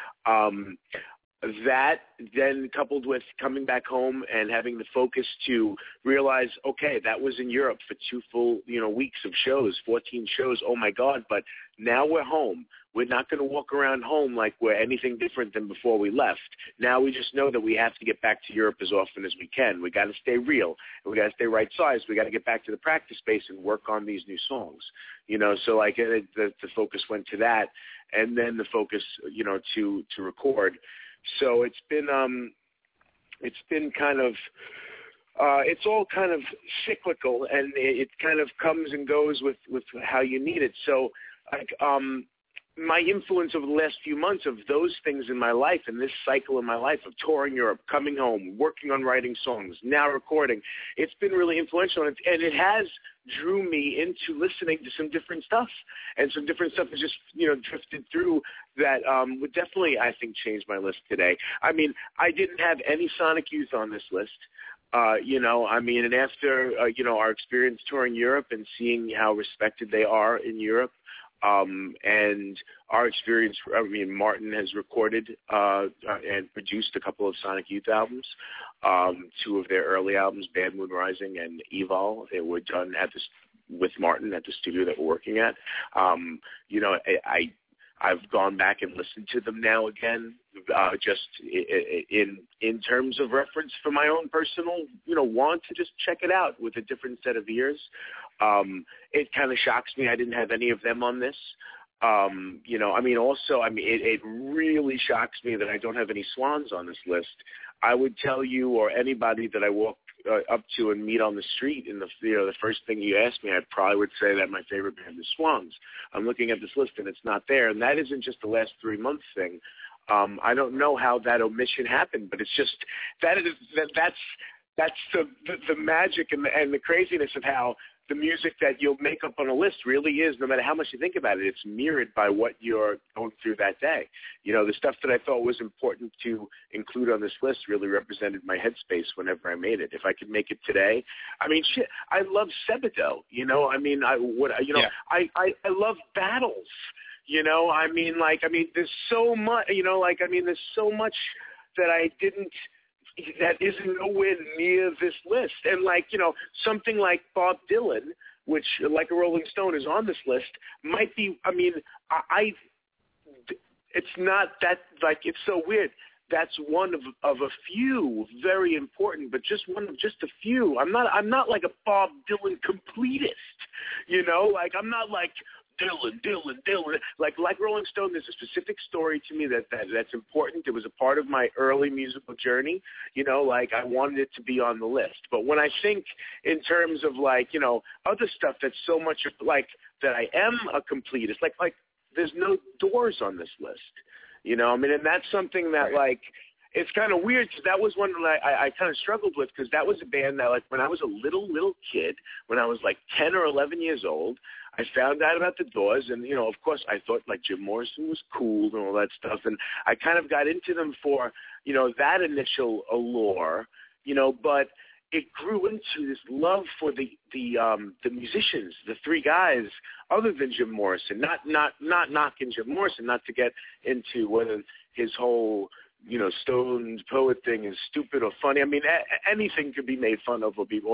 that then coupled with coming back home and having the focus to realize, okay, that was in Europe for 2 full, weeks of shows, 14 shows. Oh my God. But now we're home. We're not going to walk around home like we're anything different than before we left. Now we just know that we have to get back to Europe as often as we can. We got to stay real. We got to stay right sized. We got to get back to the practice space and work on these new songs. So like the focus went to that, and then the focus, to record. So it's been kind of, it's all kind of cyclical, and it kind of comes and goes with how you need it. So my influence over the last few months of those things in my life and this cycle in my life of touring Europe, coming home, working on writing songs, now recording, it's been really influential, and it has drew me into listening to some different stuff, and some different stuff has just, drifted through that would definitely, I think, change my list today. I mean, I didn't have any Sonic Youth on this list. And after, our experience touring Europe and seeing how respected they are in Europe, And our experience, I mean, Martin has recorded and produced a couple of Sonic Youth albums. Two of their early albums, Bad Moon Rising and Evol, they were done with Martin at the studio that we're working at. You know, I've gone back and listened to them now again, just in terms of reference for my own personal, you know, want to just check it out with a different set of ears. It kind of shocks me I didn't have any of them on this. You know, I mean, also, I mean, it really shocks me that I don't have any Swans on this list. I would tell you, or anybody that I walk up to and meet on the street, and the first thing you ask me, I probably would say that my favorite band is Swans. I'm looking at this list and it's not there, and that isn't just the last 3 months thing. I don't know how that omission happened, but it's just that's the magic and the craziness of how the music that you'll make up on a list really is, no matter how much you think about it, it's mirrored by what you're going through that day. You know, the stuff that I thought was important to include on this list really represented my headspace whenever I made it. If I could make it today, I mean, shit, I love Sebadoh, you know, I mean, I love Battles. You know, I mean, there's so much, you know, there's so much that that isn't nowhere near this list. And you know, something like Bob Dylan, which Like a Rolling Stone is on this list, might be, I mean, it's not that, it's so weird. That's one of a few very important, but just one of just a few. I'm not like a Bob Dylan completist, you know, I'm not like Dylan. Like Rolling Stone, there's a specific story to me that's important. It was a part of my early musical journey. You know, I wanted it to be on the list. But when I think in terms of you know, other stuff that's so much that I am a completist, like there's no Doors on this list. You know, I mean, and that's something that it's kind of weird because that was one that I kind of struggled with because that was a band that when I was a little kid, when I was 10 or 11 years old, I found out about the Doors, and, you know, of course, I thought, Jim Morrison was cool and all that stuff, and I kind of got into them for, you know, that initial allure, you know, but it grew into this love for the musicians, the three guys, other than Jim Morrison, not knocking Jim Morrison, not to get into whether his whole, you know, stoned poet thing is stupid or funny. I mean, anything could be made fun of or be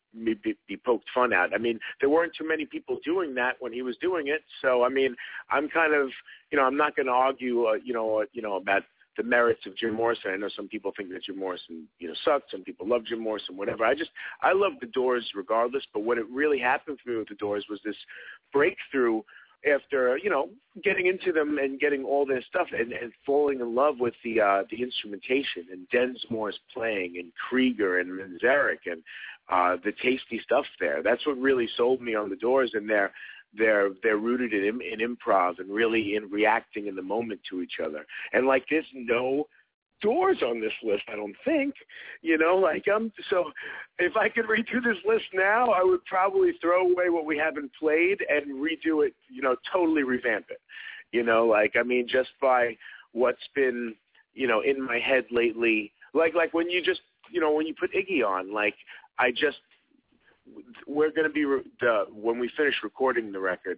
poked fun at. I mean, there weren't too many people doing that when he was doing it. So, I mean, I'm kind of, you know, I'm not going to argue, you know, about the merits of Jim Morrison. I know some people think that Jim Morrison, you know, sucked. Some people love Jim Morrison, whatever. I love the Doors regardless. But what it really happened for me with the Doors was this breakthrough after, you know, getting into them and getting all their stuff and falling in love with the instrumentation and Densmore's playing and Krieger and Manzarek and the tasty stuff there. That's what really sold me on the Doors, and they're rooted in improv and really in reacting in the moment to each other. And there's no Doors on this list, I don't think, you know, so if I could redo this list now, I would probably throw away what we haven't played and redo it, you know, totally revamp it, you know, I mean, just by what's been, you know, in my head lately, like when you just, you know, when you put Iggy on, we're going to be, when we finish recording the record,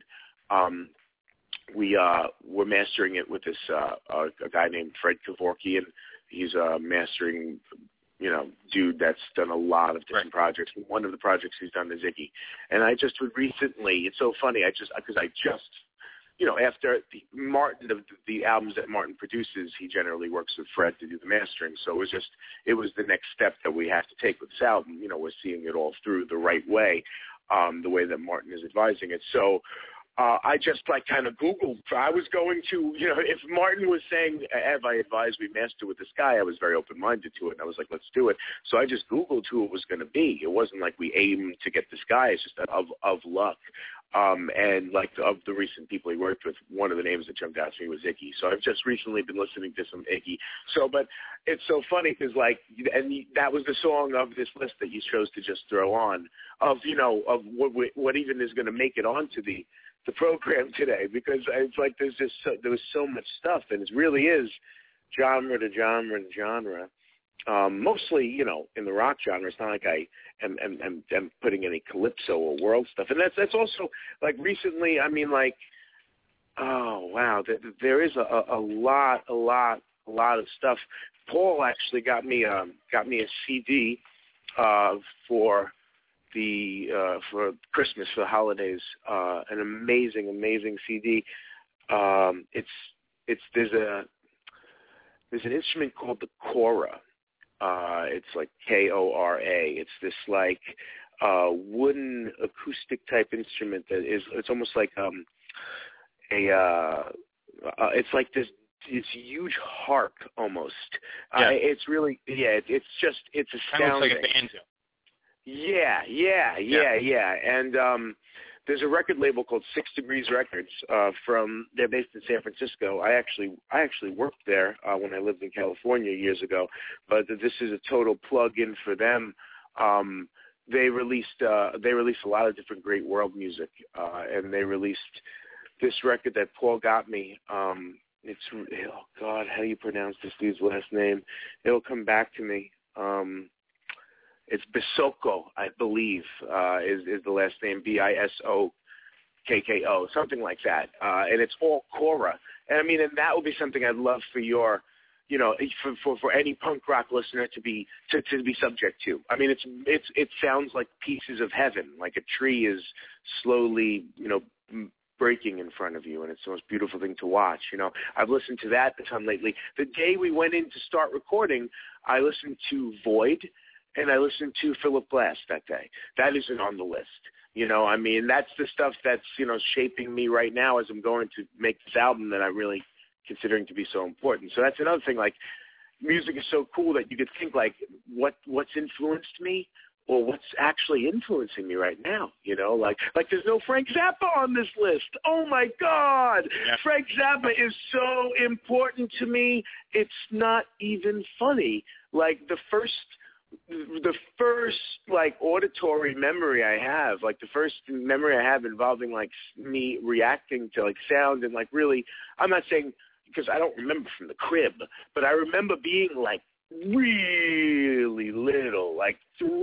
we're mastering it with this, a guy named Fred Kevorkian. He's a mastering, you know, dude that's done a lot of different projects. One of the projects he's done is Iggy. And I just would recently, it's so funny, because I just, you know, after the albums that Martin produces, he generally works with Fred to do the mastering. So it was the next step that we have to take with this album. You know, we're seeing it all through the right way, the way that Martin is advising it. So I just kind of Googled. I was going to, you know, if Martin was saying, have I advised we master with this guy, I was very open-minded to it. And I was like, let's do it. So I just Googled who it was going to be. It wasn't like we aimed to get this guy. It's just of luck. And of the recent people he worked with, one of the names that jumped out to me was Iggy. So I've just recently been listening to some Iggy. So, but it's so funny because and that was the song of this list that you chose to just throw on of, you know, of what even is going to make it onto the program today, because it's there was so much stuff, and it really is genre to genre to genre. Mostly, you know, in the rock genre. It's not like I am putting any calypso or world stuff. And that's also, recently, I mean, Oh wow, there is a lot of stuff. Paul actually got me a CD for Christmas, for the holidays. An amazing CD. There's an instrument called the Kora. It's like Kora. It's this like wooden acoustic type instrument it's almost like it's like this huge harp almost. Yeah. It's really it's astounding. Kind of looks like a banjo. Yeah. And there's a record label called 6 Degrees Records. They're based in San Francisco. I actually worked there when I lived in California years ago. But this is a total plug-in for them. They released a lot of different great world music, and they released this record that Paul got me. It's how do you pronounce this dude's last name? It'll come back to me. It's Bisoko, I believe, is the last name, Bisokko, something like that. And it's all Kora. And I mean, and that would be something I'd love for your, for any punk rock listener to be subject to. I mean, it sounds like pieces of heaven, like a tree is slowly, breaking in front of you, and it's the most beautiful thing to watch. I've listened to that a ton lately. The day we went in to start recording, I listened to Void, and I listened to Philip Glass that day. That isn't on the list. I mean, that's the stuff that's, shaping me right now as I'm going to make this album that I'm really considering to be so important. So that's another thing, like, music is so cool that you could think, like, what's influenced me or what's actually influencing me right now, Like there's no Frank Zappa on this list. Oh, my God. Yeah. Frank Zappa is so important to me. It's not even funny. Like, the first like auditory memory I have, like the first memory I have involving like me reacting to like sound and like really, I'm not saying because I don't remember from the crib, but I remember being like really little, like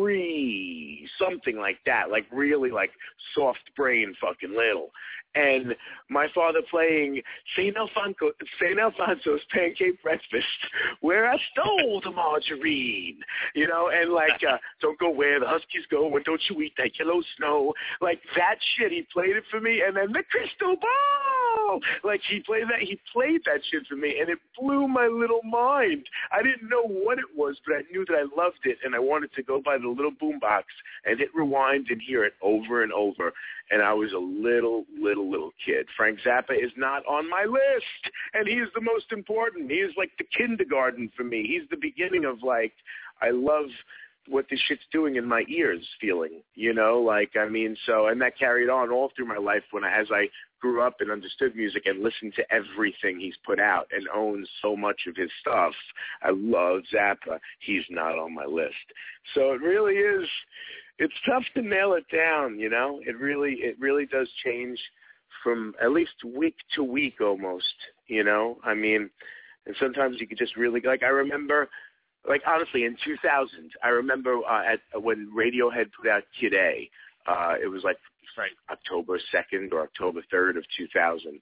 3, something like that, like really like soft brain fucking little. And my father playing St. Alfonso's Pancake Breakfast, where I stole the margarine, and like, don't go where the Huskies go, and don't you eat that yellow snow. Like that shit, he played it for me, and then the crystal ball, like he played that shit for me, and it blew my little mind. I didn't know what it was, but I knew that I loved it, and I wanted to go by the little boombox and hit rewind and hear it over and over. And I was a little kid. Frank Zappa is not on my list, and he is the most important. He is like the kindergarten for me. He's the beginning of like, I love what this shit's doing in my ears feeling, like, I mean, so, and that carried on all through my life as I grew up and understood music and listened to everything he's put out and owns so much of his stuff. I love Zappa. He's not on my list. So it really is, it's tough to nail it down, It really does change from at least week to week almost, I mean, and sometimes you could just really, like, I remember, like, honestly, in 2000, I remember when Radiohead put out Kid A, it was like October 2nd or October 3rd of 2000.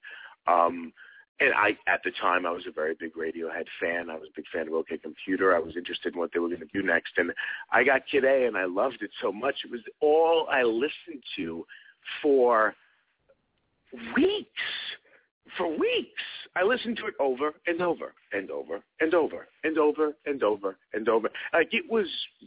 And at the time, I was a very big Radiohead fan. I was a big fan of OK Computer. I was interested in what they were going to do next. And I got Kid A, and I loved it so much. It was all I listened to for weeks. For weeks. I listened to it over and over and over and over and over and over and over. Like, it was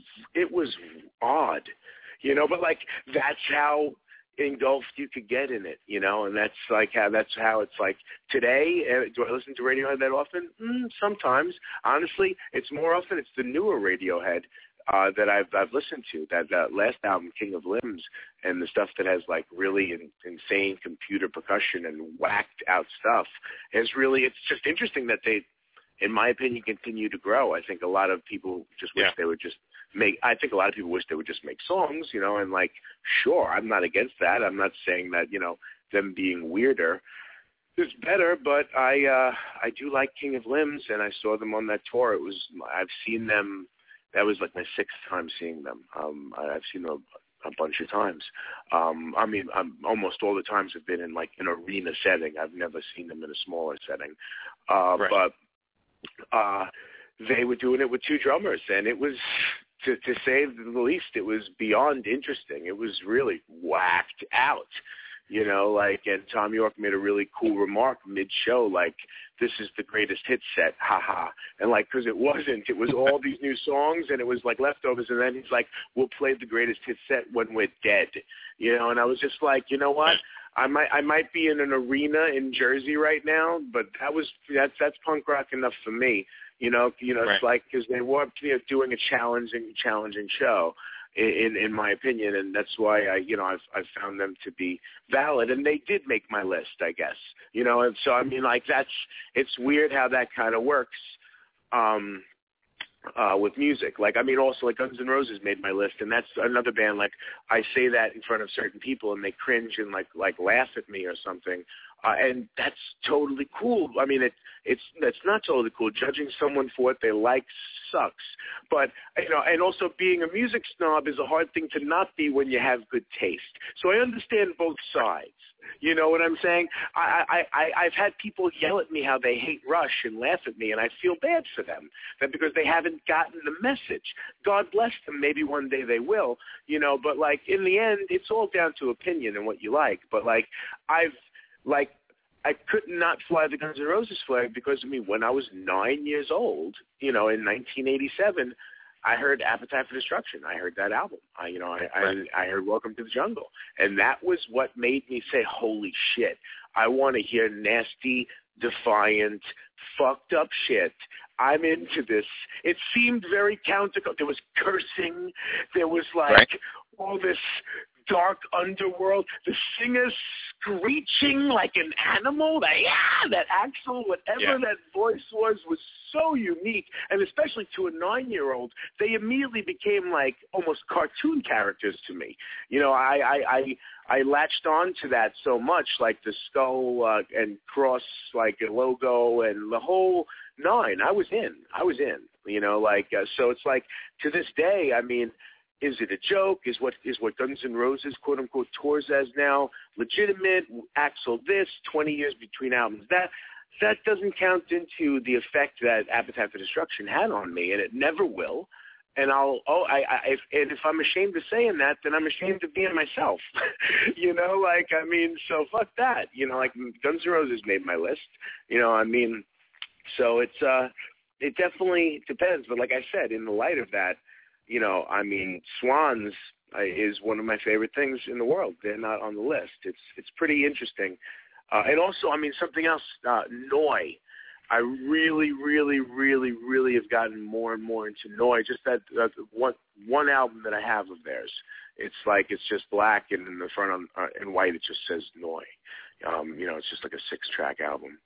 odd, but like, that's how engulfed you could get in it, and that's how it's like today. Do I listen to Radiohead that often? Sometimes. Honestly, it's more often it's the newer Radiohead that I've listened to, that last album, King of Limbs, and the stuff that has like really insane computer percussion and whacked out stuff. It's just interesting that they, in my opinion, continue to grow. I think a lot of people just wish they would just I think a lot of people wish they would just make songs, and like, sure, I'm not against that. I'm not saying that, them being weirder is better, but I do like King of Limbs, and I saw them on that tour. I've seen them. That was like my 6th time seeing them. I've seen them a bunch of times. I mean, almost all the times have been in like an arena setting. I've never seen them in a smaller setting. Right. But they were doing it with two drummers, and it was, to say the least, it was beyond interesting. It was really whacked out. You know, like, and Tom York made a really cool remark mid-show, like, this is the greatest hit set, haha. And, like, because it wasn't. It was all these new songs, and it was, like, leftovers. And then he's like, we'll play the greatest hit set when we're dead. You know, and I was just like, you know what? I might be in an arena in Jersey right now, but that's punk rock enough for me. You know, right. It's like, because they were doing a challenging show. In my opinion, and that's why I've found them to be valid, and they did make my list, I guess, you know, and so I mean, like, it's weird how that kind of works with music. Like, I mean, also like Guns N' Roses made my list, and that's another band. Like, I say that in front of certain people, and they cringe and like laugh at me or something. And that's totally cool. I mean, that's not totally cool. Judging someone for what they like sucks. But, you know, and also being a music snob is a hard thing to not be when you have good taste. So I understand both sides. You know what I'm saying? I've had people yell at me how they hate Rush and laugh at me, and I feel bad for them, that because they haven't gotten the message. God bless them. Maybe one day they will, you know, but, like, in the end, it's all down to opinion and what you like. But, like, I could not fly the Guns N' Roses flag because, I mean, when I was 9 years old, you know, in 1987, I heard Appetite for Destruction. I heard that album. I heard Welcome to the Jungle. And that was what made me say, holy shit, I want to hear nasty, defiant, fucked up shit. I'm into this. It seemed very counter. There was cursing. There was, like, all this dark underworld, the singer screeching like an animal, that Axl, whatever that voice was so unique, and especially to a 9-year-old, they immediately became like almost cartoon characters to me. You know, I latched on to that so much, like the skull and cross, like a logo and the whole nine. I was in, you know, like, so it's like, to this day, I mean, is it a joke? Is what Guns N' Roses, quote unquote, tours as now legitimate? Axl this, 20 years between albums. That doesn't count into the effect that Appetite for Destruction had on me, and it never will. And if I'm ashamed of saying that, then I'm ashamed of being myself. You know, like, I mean, so fuck that. You know, like, Guns N' Roses made my list. You know, I mean, so it definitely depends. But like I said, in the light of that, you know, I mean, Swans is one of my favorite things in the world. They're not on the list. It's pretty interesting. And also, I mean, something else, Noi. I really, really, really, really have gotten more and more into Noi. Just that one album that I have of theirs. It's like, it's just black, and in the front in white it just says Noi. You know, it's just like a 6-track album.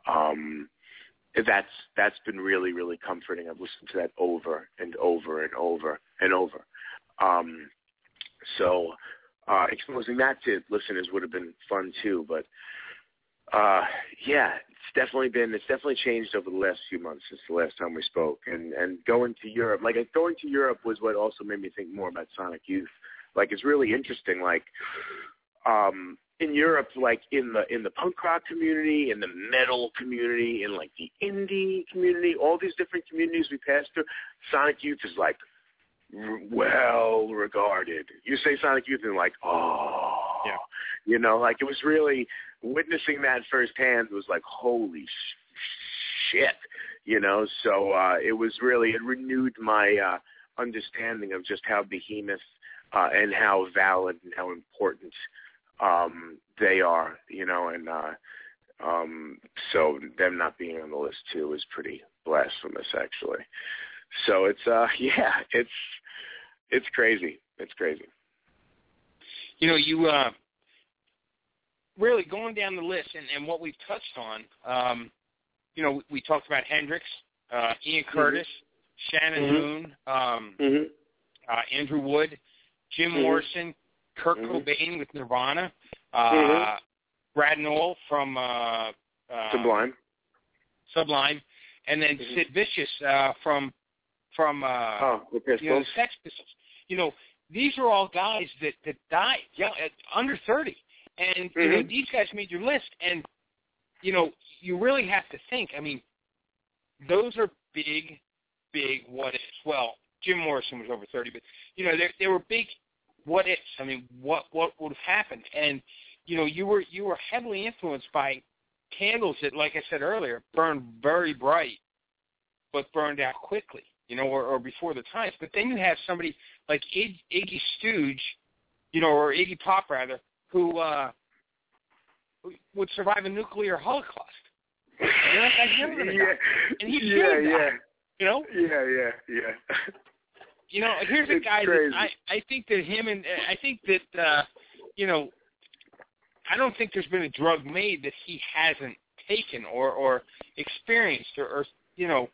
That's been really, really comforting. I've listened to that over and over and over and over. So exposing that to listeners would have been fun too. But yeah, it's definitely changed over the last few months since the last time we spoke. And going to Europe was what also made me think more about Sonic Youth. Like, it's really interesting. Like, in Europe, like in the punk rock community, in the metal community, in like the indie community, all these different communities we passed through, Sonic Youth is like well regarded. You say Sonic Youth and like, oh, yeah. You know, like, it was really witnessing that firsthand was like, holy shit, you know. So it renewed my understanding of just how behemoth and how valid and how important they are, you know, and so them not being on the list too is pretty blasphemous, actually. So it's it's crazy. It's crazy. You know, you really going down the list and what we've touched on. You know, we talked about Hendrix, Ian Curtis, Shannon Moon, Andrew Wood, Jim Morrison, Kurt Cobain with Nirvana, Brad Nowell from Sublime, and then Sid Vicious from the you know, the Sex Pistols. You know, these are all guys that died young, under 30. And, you know, these guys made your list. And, you know, you really have to think. I mean, those are big what ifs. Well, Jim Morrison was over 30, but, you know, they were big what ifs. I mean, what would have happened? And, you know, you were heavily influenced by candles that, like I said earlier, burned very bright but burned out quickly, you know, or before the times. But then you have somebody like Iggy Stooge, you know, or Iggy Pop, rather, who would survive a nuclear holocaust. You know, that guy's never going to die. And he should die, you know? Yeah. You know, here's a guy crazy. that I think that I think that, you know, I don't think there's been a drug made that he hasn't taken or experienced or you know,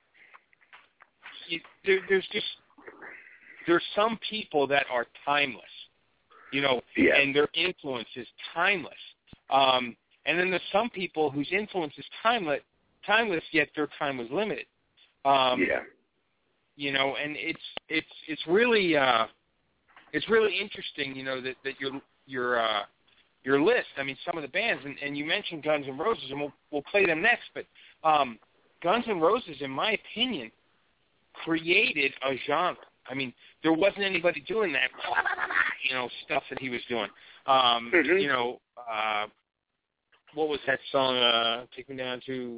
there's some people that are timeless, you know, and their influence is timeless. And then there's some people whose influence is timeless, yet their time was limited. You know, and it's really interesting, you know, that your list. I mean, some of the bands, and you mentioned Guns N' Roses, and we'll play them next. But Guns N' Roses, in my opinion, created a genre. I mean, there wasn't anybody doing that, you know, stuff that he was doing. You know, what was that song? Take Me Down to.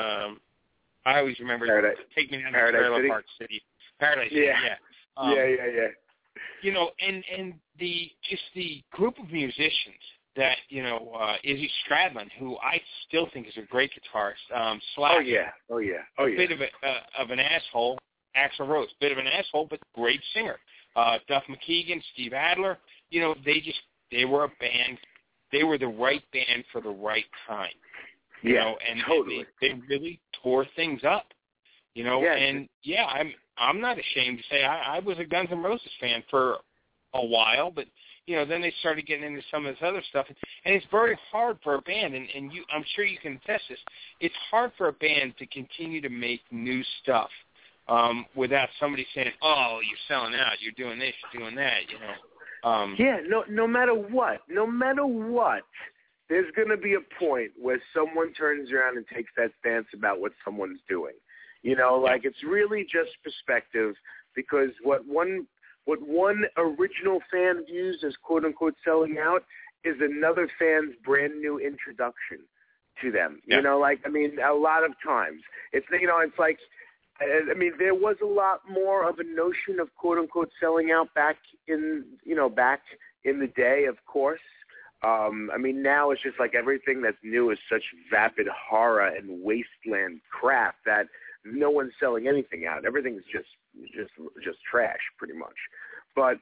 I always remember Take Me Down to Trailer Park City. Paradise City, yeah. You know, and the group of musicians that, you know, Izzy Stradlin, who I still think is a great guitarist. Slash. Oh yeah. Bit of an asshole. Axl Rose, bit of an asshole, but great singer. Duff McKagan, Steve Adler. You know, they were a band. They were the right band for the right time. You know, and totally. They really tore things up. You know, and I'm not ashamed to say I was a Guns N' Roses fan for a while, but you know, then they started getting into some of this other stuff, and it's very hard for a band, and I'm sure you can attest this. It's hard for a band to continue to make new stuff without somebody saying, "Oh, you're selling out. You're doing this. You're doing that." You know. No matter what, there's going to be a point where someone turns around and takes that stance about what someone's doing. You know, like it's really just perspective, because what one original fan views as quote unquote selling out is another fan's brand new introduction to them. You know, like, I mean, a lot of times it's, you know, it's like, I mean, there was a lot more of a notion of quote unquote selling out back in the day, of course. I mean, now it's just like everything that's new is such vapid horror and wasteland crap that no one's selling anything out. Everything's just trash, pretty much. But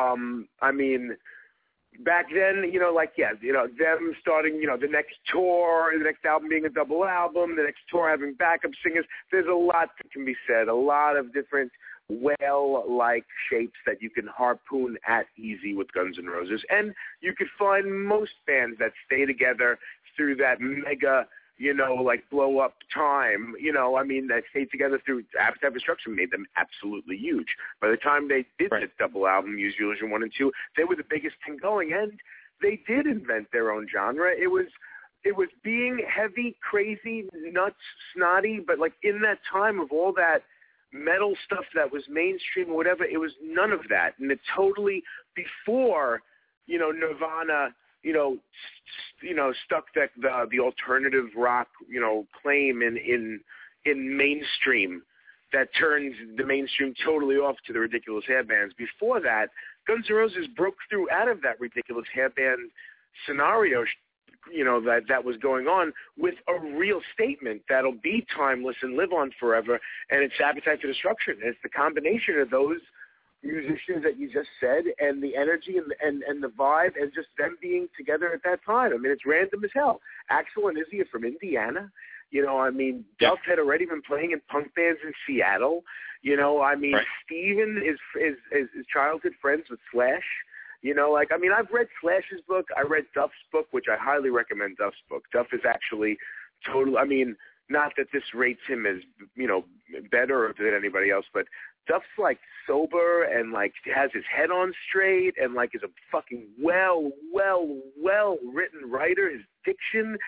I mean, back then, you know, like you know, them starting, you know, the next tour, the next album being a double album, the next tour having backup singers. There's a lot that can be said. A lot of different whale-like shapes that you can harpoon at easy with Guns N' Roses, and you could find most bands that stay together through that mega, you know, like blow-up time. You know, I mean, that stayed together through Appetite for Destruction made them absolutely huge. By the time they did the double album, Use Your Illusion 1 and 2, they were the biggest thing going, and they did invent their own genre. It was being heavy, crazy, nuts, snotty, but like in that time of all that metal stuff that was mainstream or whatever, it was none of that. And it totally, before, you know, Nirvana, you know, stuck the alternative rock, you know, claim in mainstream that turns the mainstream totally off to the ridiculous hair bands. Before that, Guns N' Roses broke through out of that ridiculous hair band scenario, you know, that was going on, with a real statement that'll be timeless and live on forever, and it's Appetite for Destruction. It's the combination of those musicians that you just said, and the energy and the vibe, and just them being together at that time. I mean, it's random as hell. Axl and Izzy are from Indiana. You know, I mean, Duff had already been playing in punk bands in Seattle. You know, I mean, Steven is childhood friends with Slash. You know, like, I mean, I've read Slash's book. I read Duff's book, which I highly recommend Duff's book. Duff is actually total. I mean, not that this rates him as, you know, better than anybody else, but Duff's like sober and like has his head on straight and like is a fucking well written writer. His diction,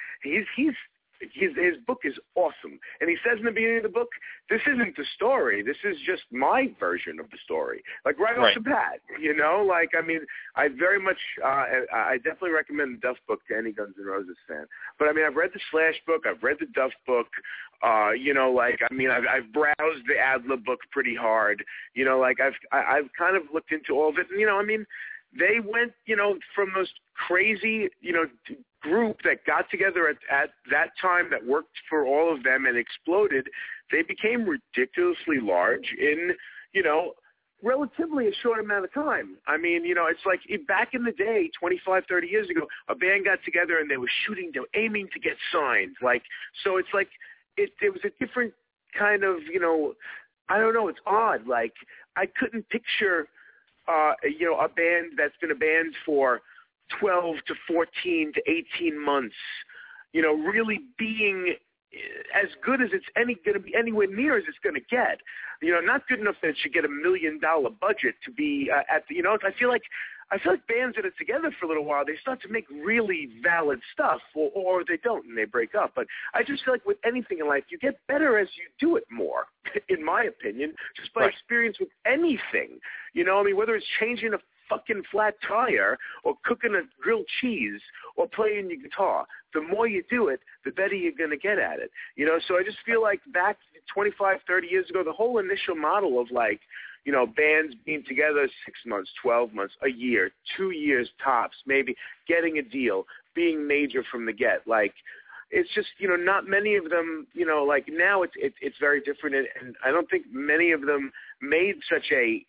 his book is awesome. And he says in the beginning of the book, this isn't the story. This is just my version of the story. Like right off the bat, you know? Like, I mean, I very much, I definitely recommend the Duff book to any Guns N' Roses fan. But I mean, I've read the Slash book. I've read the Duff book. You know, like, I mean, I've browsed the Adler book pretty hard. You know, like I've kind of looked into all of it. And, you know, I mean, they went, you know, from those crazy, you know, group that got together at that time that worked for all of them and exploded. They became ridiculously large in, you know, relatively a short amount of time. I mean, you know, it's like back in the day, 25, 30 years ago, a band got together and they were aiming to get signed. Like, so it's like, it was a different kind of, you know, I don't know, it's odd. Like, I couldn't picture, you know, a band that's been a band for 12 to 14 to 18 months, you know, really being as good as it's going to be, anywhere near as it's going to get. You know, not good enough that it should get $1 million budget to be at the, you know, I feel like bands that are together for a little while, they start to make really valid stuff, or they don't and they break up. But I just feel like with anything in life, you get better as you do it more, in my opinion, just by experience with anything. You know, I mean, whether it's changing a fucking flat tire or cooking a grilled cheese or playing your guitar, the more you do it, the better you're going to get at it. You know, so I just feel like back 25, 30 years ago, the whole initial model of like, you know, bands being together 6 months, 12 months, a year, 2 years tops, maybe getting a deal, being major from the get, like, it's just, you know, not many of them, you know, like now it's very different, and I don't think many of them made such a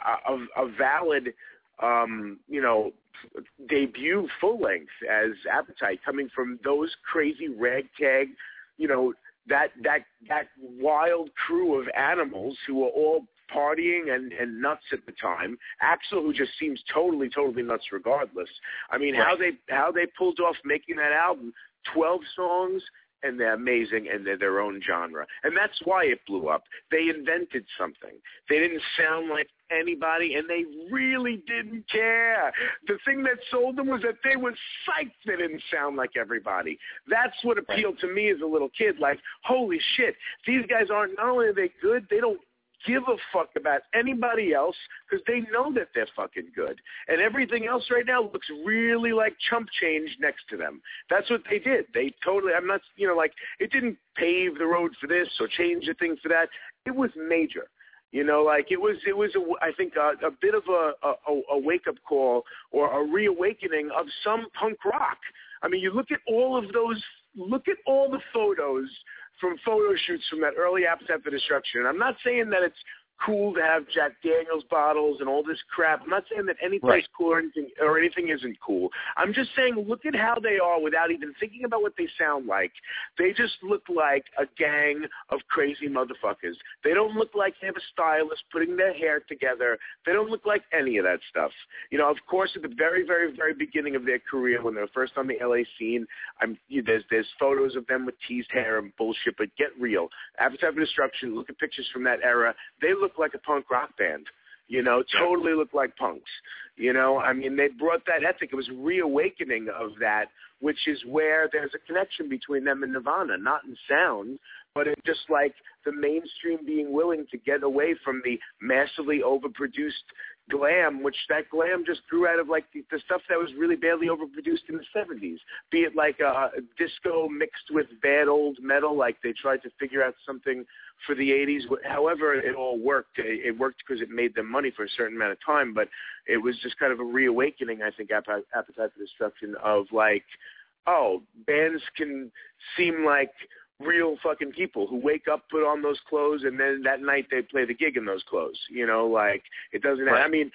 valid you know, debut full length as Appetite, coming from those crazy ragtag, you know, that wild crew of animals who were all partying and nuts at the time. Axl, who just seems totally nuts regardless. I mean, how they pulled off making that album, 12 songs, and they're amazing, and they're their own genre. And that's why it blew up. They invented something. They didn't sound like anybody, and they really didn't care. The thing that sold them was that they were psyched they didn't sound like everybody. That's what appealed to me as a little kid. Like, holy shit, these guys aren't, not only are they good, they don't give a fuck about anybody else because they know that they're fucking good. And everything else right now looks really like chump change next to them. That's what they did. They totally, I'm not, you know, like, it didn't pave the road for this or change the thing for that. It was major. You know, like it was I think a bit of a wake-up call or a reawakening of some punk rock. I mean, you look at all of those, look at all the photos from photo shoots from that early Appetite for Destruction. And I'm not saying that it's cool to have Jack Daniels bottles and all this crap. I'm not saying that any place cool or anything isn't cool. I'm just saying look at how they are without even thinking about what they sound like. They just look like a gang of crazy motherfuckers. They don't look like they have a stylist putting their hair together. They don't look like any of that stuff. You know, of course, at the very, very, very beginning of their career, when they were first on the LA scene, there's photos of them with teased hair and bullshit, but get real. Appetite for Destruction, look at pictures from that era. They look like a punk rock band, you know, totally look like punks. You know, I mean, they brought that ethic. It was a reawakening of that, which is where there's a connection between them and Nirvana, not in sound, but in just like the mainstream being willing to get away from the massively overproduced glam, which that glam just grew out of like the stuff that was really badly overproduced in the 70s, be it like a disco mixed with bad old metal, like they tried to figure out something for the 80s. However, it all worked. It worked because it made them money for a certain amount of time, but it was just kind of a reawakening, I think, Appetite for Destruction of like, oh, bands can seem like real fucking people who wake up, put on those clothes, and then that night they play the gig in those clothes. You know, like it doesn't. I mean,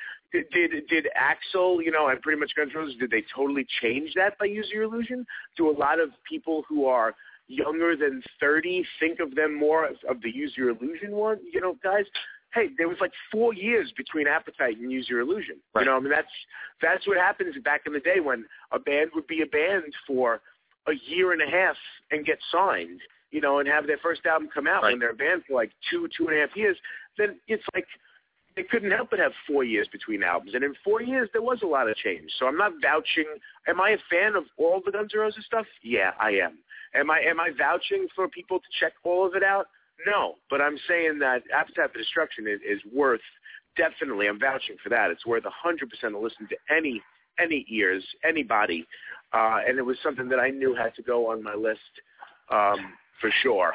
did Axl, you know, and pretty much Guns N' Roses, did they totally change that by Use Your Illusion? Do a lot of people who are younger than 30 think of them more of the Use Your Illusion one? You know, guys. Hey, there was like 4 years between Appetite and Use Your Illusion. Right. You know, I mean, that's what happens back in the day when a band would be a band for a year and a half and get signed, you know, and have their first album come out when they're a band for like 2.5 years. then it's like they couldn't help but have 4 years between albums. And in 4 years, there was a lot of change. So I'm not vouching. Am I a fan of all the Guns N' Roses stuff? Yeah, I am. Am I vouching for people to check all of it out? No. But I'm saying that Appetite for Destruction is worth, definitely, I'm vouching for that. It's worth 100% to listen to any ears, anybody. And it was something that I knew had to go on my list for sure.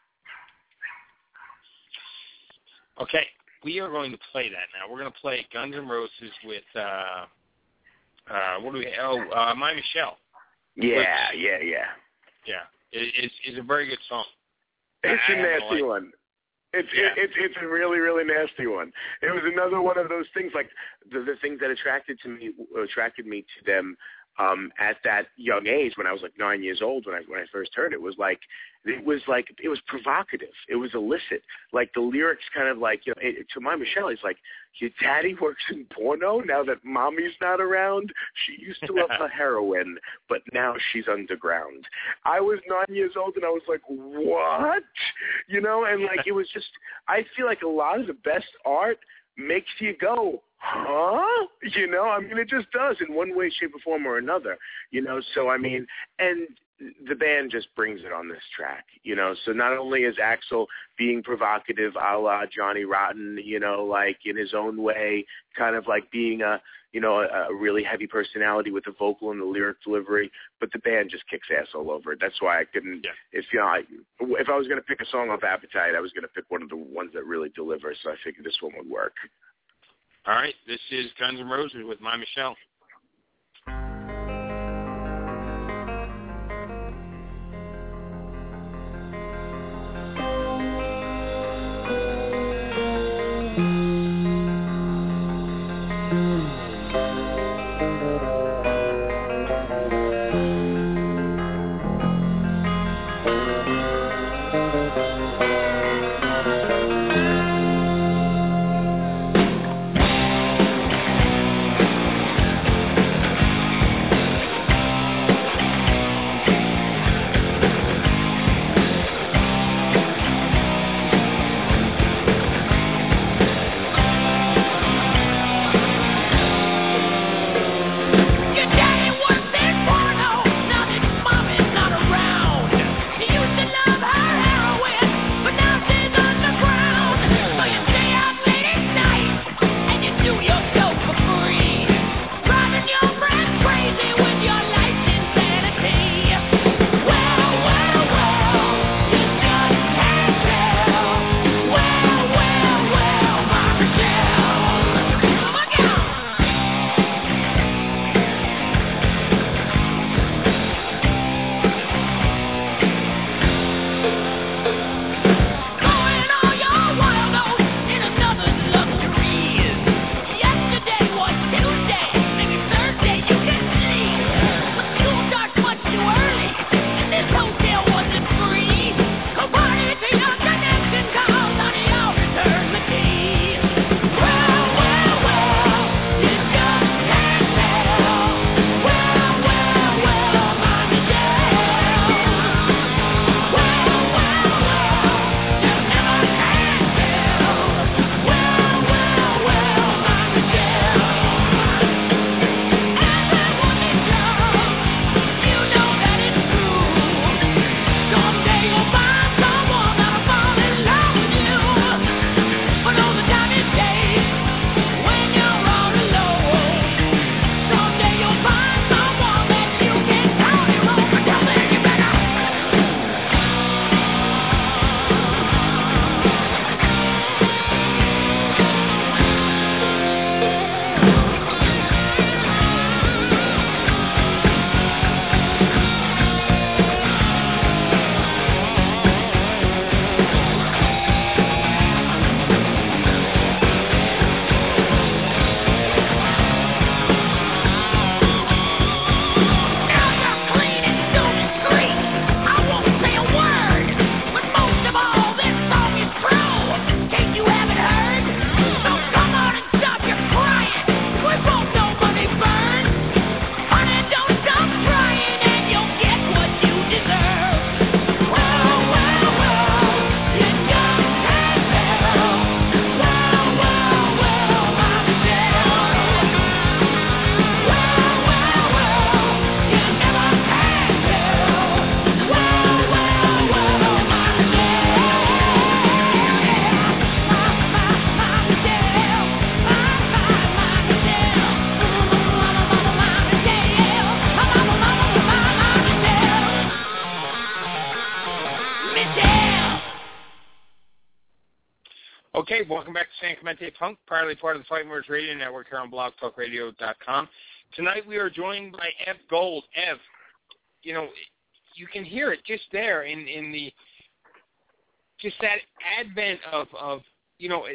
Okay. We are going to play that now. We're going to play Guns N' Roses with, what do we, My Michelle. Yeah. Yeah. It's a very good song. It's a nasty one. It's a really, really nasty one. It was another one of those things, like the things that attracted me to them at that young age, when I was like 9 years old, when I first heard it, was it was provocative. It was illicit. Like the lyrics kind of like, to My Michelle, he's like, your daddy works in porno now that mommy's not around. She used to love the heroin, but now she's underground. I was 9 years old and I was like, what? And like, it was just, I feel like a lot of the best art makes you go, huh? I mean, it just does in one way, shape, or form or another, So, I mean, and the band just brings it on this track, So not only is Axl being provocative a la Johnny Rotten, like in his own way, kind of like being a really heavy personality with the vocal and the lyric delivery, but the band just kicks ass all over it. That's why I couldn't, if I was going to pick a song off Appetite, I was going to pick one of the ones that really delivers, so I figured this one would work. All right, this is Guns N' Roses with My Michelle. welcome back to San Clemente Punk, proudly part of the Fighting Words Radio Network here on blogtalkradio.com. Tonight we are joined by Ev Gold. Ev, you know, you can hear it just there in the just that advent of you know,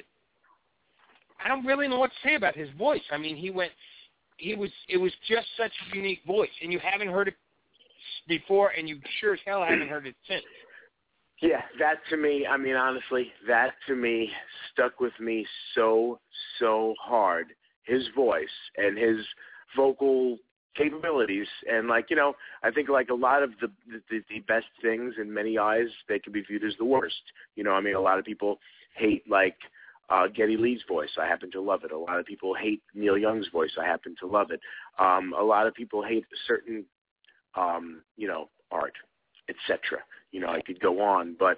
I don't really know what to say about his voice. I mean, it was just such a unique voice, and you haven't heard it before, and you sure as hell haven't heard it since. Yeah, that to me, I mean, honestly, that to me stuck with me so hard. His voice and his vocal capabilities, and like, you know, I think like a lot of the best things in many eyes, they can be viewed as the worst. You know, I mean, a lot of people hate like Geddy Lee's voice. I happen to love it. A lot of people hate Neil Young's voice. I happen to love it. A lot of people hate certain, you know, art, etc. You know, I could go on, but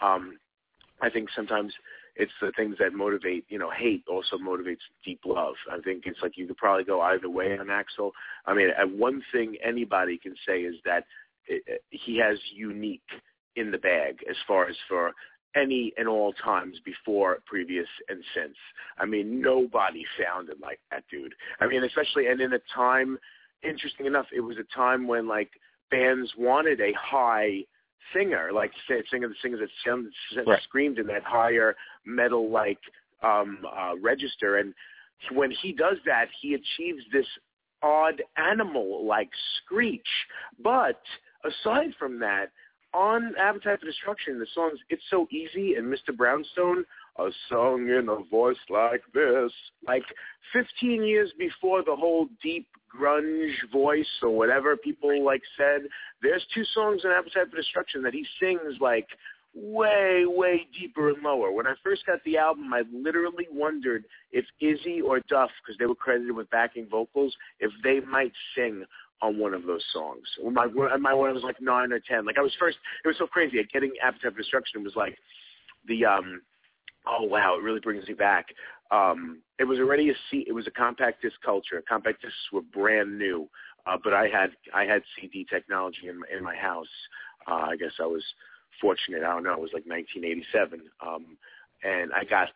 I think sometimes it's the things that motivate, you know, hate also motivates deep love. I think it's like you could probably go either way on Axl. I mean, one thing anybody can say is that he has unique in the bag as far as for any and all times before, previous, and since. I mean, nobody sounded like that dude. I mean, especially, and in a time, interesting enough, it was a time when, like, bands wanted a high singer, like singers that right. screamed in that higher metal-like register. And when he does that, he achieves this odd animal-like screech. But aside from that, on Appetite for Destruction, the songs It's So Easy and Mr. Brownstone, a song in a voice like this, like 15 years before the whole deep grunge voice or whatever people like said, there's two songs in Appetite for Destruction that he sings like way, way deeper and lower. When I first got the album, I literally wondered if Izzy or Duff, because they were credited with backing vocals, if they might sing on one of those songs. When I was like 9 or 10. Like I was first, it was so crazy. Getting Appetite for Destruction was like the, oh wow, it really brings me back. It was already it was a compact disc culture. Compact discs were brand new, but I had CD technology in my house. I guess I was fortunate. I don't know. It was like 1987, and I got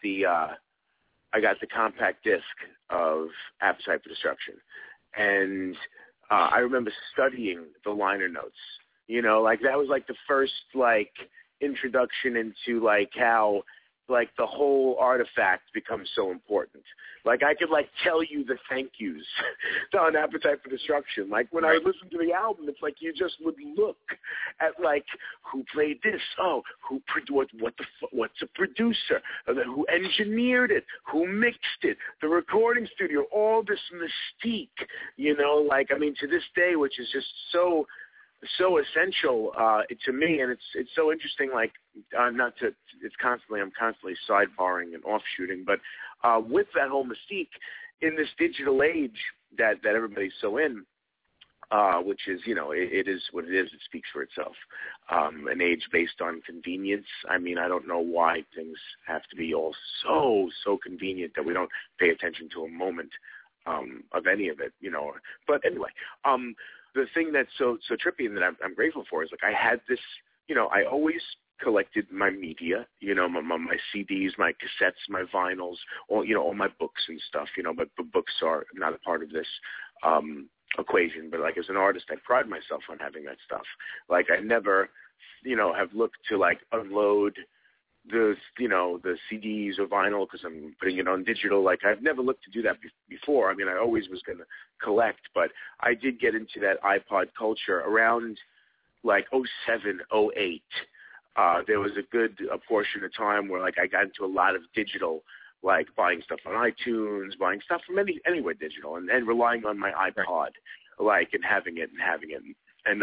the compact disc of Appetite for Destruction, and I remember studying the liner notes. You know, like that was like the first like introduction into like how like the whole artifact becomes so important. Like I could like tell you the thank yous on Appetite for Destruction. Like when I would listen to the album, it's like you just would look at like who played this, oh, what's a producer, who engineered it, who mixed it, the recording studio, all this mystique, you know. Like I mean, to this day, which is just so essential to me, and it's so interesting. Like I'm constantly sidebarring and offshooting, but with that whole mystique in this digital age that everybody's so in, which is, you know, it is what it is. It speaks for itself. An age based on convenience. I mean, I don't know why things have to be all so convenient that we don't pay attention to a moment of any of it, you know. But anyway, the thing that's so trippy and that I'm grateful for is like I had this, you know, I always collected my media, you know, my CDs, my cassettes, my vinyls, all, you know, all my books and stuff, you know, but books are not a part of this equation. But like as an artist, I pride myself on having that stuff. Like I never, you know, have looked to like unload the, you know, the CDs or vinyl because I'm putting it on digital. Like I've never looked to do that before. I mean, I always was going to collect, but I did get into that iPod culture around like 07, 08. There was a portion of time where like I got into a lot of digital, like buying stuff on iTunes, buying stuff from anywhere digital, and relying on my iPod, like and having it. And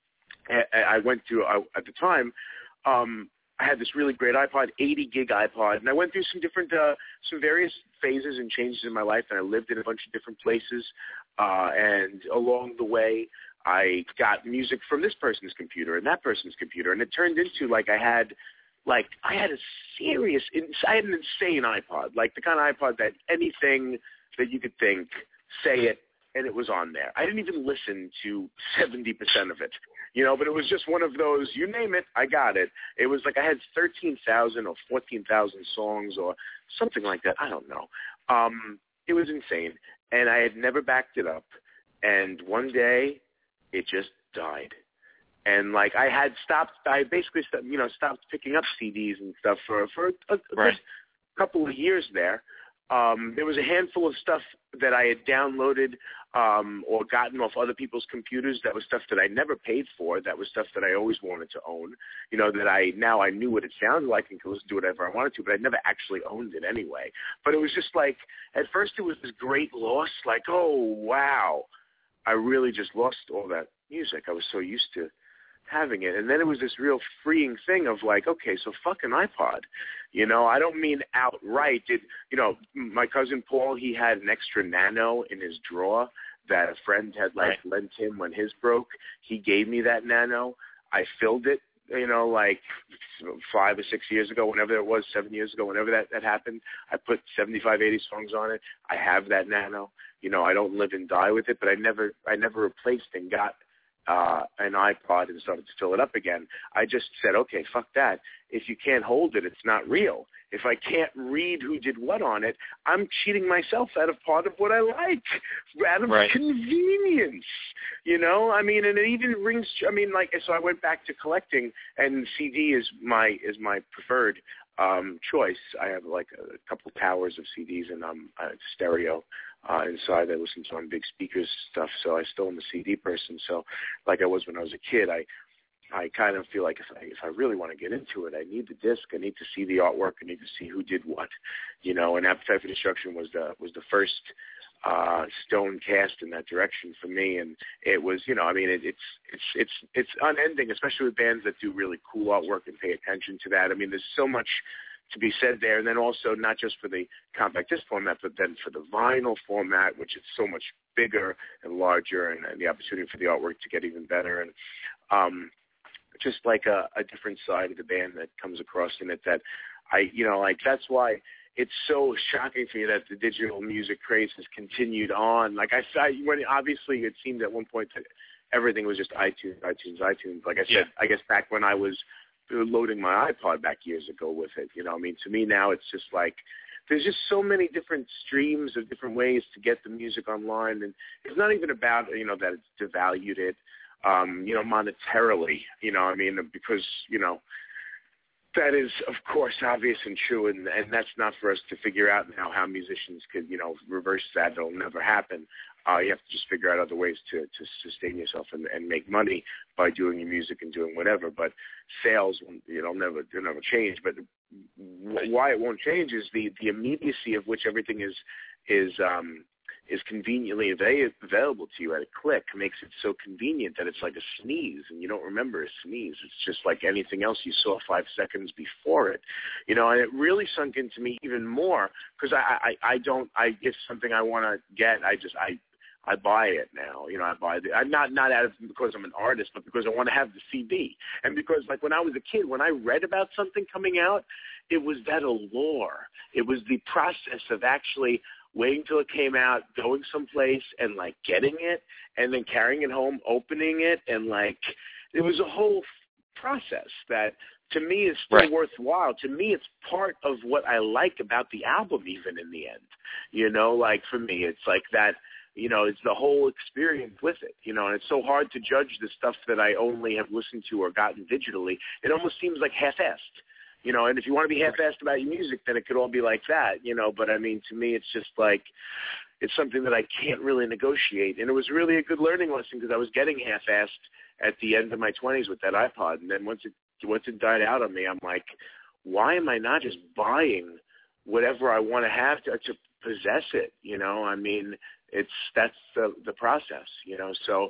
I went through at the time. I had this really great iPod, 80 gig iPod, and I went through some various phases and changes in my life, and I lived in a bunch of different places. And along the way, I got music from this person's computer and that person's computer, and it turned into like I had an insane iPod, like the kind of iPod that anything that you could think, say it, and it was on there. I didn't even listen to 70% of it, but it was just one of those, you name it, I got it. It was like I had 13,000 or 14,000 songs or something like that. I don't know. It was insane, and I had never backed it up. And one day, it just died. And like I basically stopped picking up CDs and stuff for a good couple of years there. There was a handful of stuff that I had downloaded or gotten off other people's computers. That was stuff that I never paid for. That was stuff that I always wanted to own. That I knew what it sounded like and could listen to whatever I wanted to, but I never actually owned it anyway. But it was just like, at first it was this great loss, like, oh, wow, I really just lost all that music. I was so used to having it. And then it was this real freeing thing of like, okay, so fuck an iPod. I don't mean outright. My cousin Paul, he had an extra Nano in his drawer that a friend had lent him when his broke. He gave me that Nano. I filled it, like 5 or 6 years ago, whenever it was, 7 years ago, whenever that happened. I put 75, 80 songs on it. I have that Nano. I don't live and die with it, but I never replaced and got an iPod and started to fill it up again. I just said, okay, fuck that. If you can't hold it, it's not real. If I can't read who did what on it, I'm cheating myself out of part of what I like, out of convenience, and it even rings, so I went back to collecting, and CD is my preferred choice. I have like a couple towers of CDs and stereo inside. I listen to on big speakers stuff, so I still am a CD person. So like I was when I was a kid, I kind of feel like if I really want to get into it, I need the disc. I need to see the artwork. I need to see who did what, and Appetite for Destruction was the first stone cast in that direction for me. And it was, it's unending, especially with bands that do really cool artwork and pay attention to that. There's so much to be said there. And then also not just for the compact disc format, but then for the vinyl format, which is so much bigger and larger, and the opportunity for the artwork to get even better. And just like a different side of the band that comes across in it that that's why it's so shocking to me that the digital music craze has continued on. Like when obviously it seemed at one point that everything was just iTunes. Like I said, I guess back when I was loading my iPod back years ago with it, to me now it's just like, there's just so many different streams of different ways to get the music online. And it's not even about, that it's devalued it, monetarily, because, that is, of course, obvious and true, and that's not for us to figure out now how musicians could, reverse that. It'll never happen. You have to just figure out other ways to sustain yourself and make money by doing your music and doing whatever. But sales, they'll never change. But why it won't change is the immediacy of which everything is conveniently available to you at a click makes it so convenient that it's like a sneeze, and you don't remember a sneeze. It's just like anything else you saw 5 seconds before it, and it really sunk into me even more because it's something I want to get. I buy it now. I buy I'm not out of because I'm an artist, but because I want to have the CD, and because like when I was a kid, when I read about something coming out, it was that allure. It was the process of actually waiting till it came out, going someplace and like getting it and then carrying it home, opening it. And like, it was a whole process that to me is still worthwhile. To me, it's part of what I like about the album, even in the end, like for me, it's like that, it's the whole experience with it, and it's so hard to judge the stuff that I only have listened to or gotten digitally. It almost seems like half-assed. And if you want to be half-assed about your music, then it could all be like that, But, to me, it's just like it's something that I can't really negotiate. And it was really a good learning lesson because I was getting half-assed at the end of my 20s with that iPod. And then once it died out on me, I'm like, why am I not just buying whatever I want to have to possess it? That's the process, So,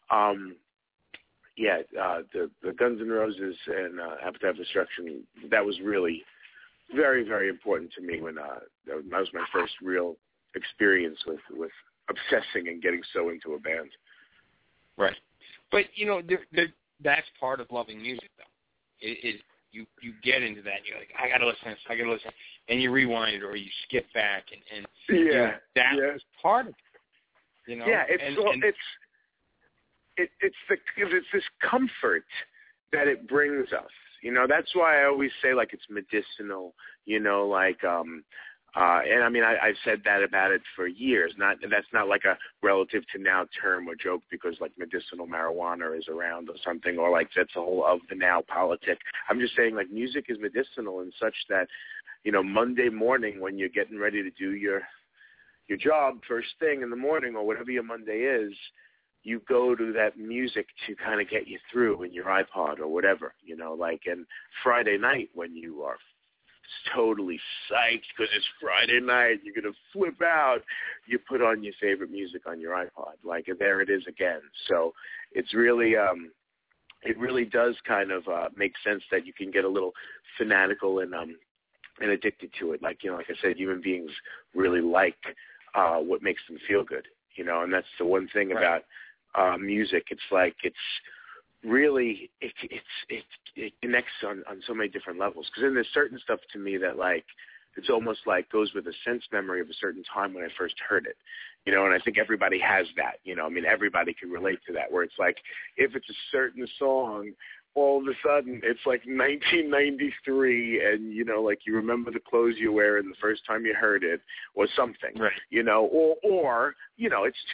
the Guns N' Roses and Appetite for Destruction, that was really very, very important to me when that was my first real experience with obsessing and getting so into a band. Right. But, that's part of loving music, though. You get into that, and you're like, I got to listen, and you rewind or you skip back, and that's part of it. You know? Yeah, it's this comfort that it brings us. You know, that's why I always say, like, it's medicinal, you know, like, and I mean, I've said that about it for years. That's not like a relative to now term or joke because, like, medicinal marijuana is around or something, or, like, that's a whole of the now politic. I'm just saying, like, music is medicinal in such that, you know, Monday morning when you're getting ready to do your job first thing in the morning or whatever your Monday is, you go to that music to kind of get you through in your iPod or whatever, you know, like, and Friday night when you are totally psyched because it's Friday night, you're going to flip out, you put on your favorite music on your iPod, like, and there it is again. So it's really, it really does kind of make sense that you can get a little fanatical and addicted to it. Like, you know, like I said, human beings really like what makes them feel good, you know, and that's the one thing about music. It's like it's really it connects on so many different levels. Because then there's certain stuff to me that, like, it's almost like goes with a sense memory of a certain time when I first heard it, you know. And I think everybody has that, you know. I mean, everybody can relate to that. Where it's like if it's a certain song, all of a sudden it's like 1993, and you know, like you remember the clothes you were in the first time you heard it, or something, right? You know, or you know, it's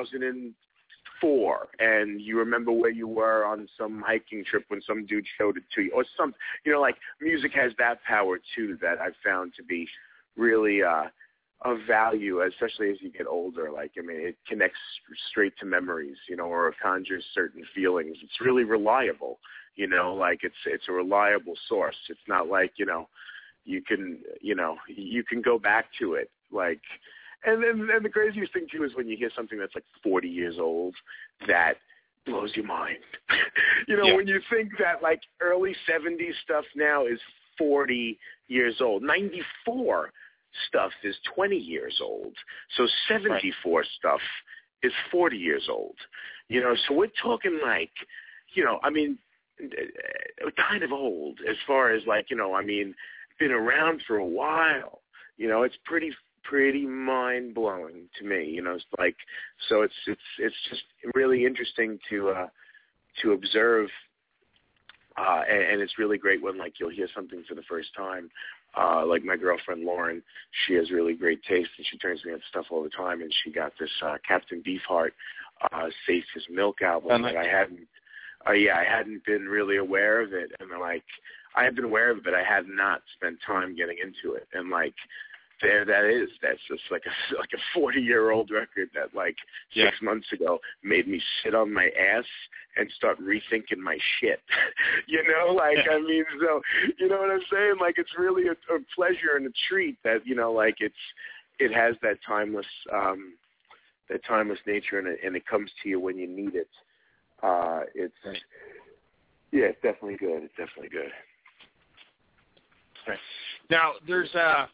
2004, and you remember where you were on some hiking trip when some dude showed it to you, or something. You know, like music has that power too that I've found to be really of value, especially as you get older. Like, I mean, it connects straight to memories, you know, or conjures certain feelings. It's really reliable. You know, like it's a reliable source. It's not like, you know, you can go back to it. Like, and the craziest thing too is when you hear something that's like 40 years old, that blows your mind. You know, when you think that like early 70s stuff now is 40 years old, 94 stuff is 20 years old. So 74 stuff is 40 years old. You know, so we're talking like, you know, I mean, kind of old as far as like, you know, I mean, been around for a while. You know, it's pretty mind blowing to me. You know, it's like, so it's just really interesting to observe, and it's really great when like you'll hear something for the first time. Like my girlfriend Lauren, she has really great taste, and she turns me on stuff all the time. And she got this Captain Beefheart, Safe as Milk album that I hadn't. I hadn't been really aware of it, and like I had been aware of it, but I had not spent time getting into it. And like there, that's just like a 40-year-old record that like 6 months ago made me sit on my ass and start rethinking my shit. You know, like I mean, so you know what I'm saying? Like it's really a pleasure and a treat that, you know, like it has that timeless nature, and it comes to you when you need it. It's definitely good. It's definitely good. Right. Now, there's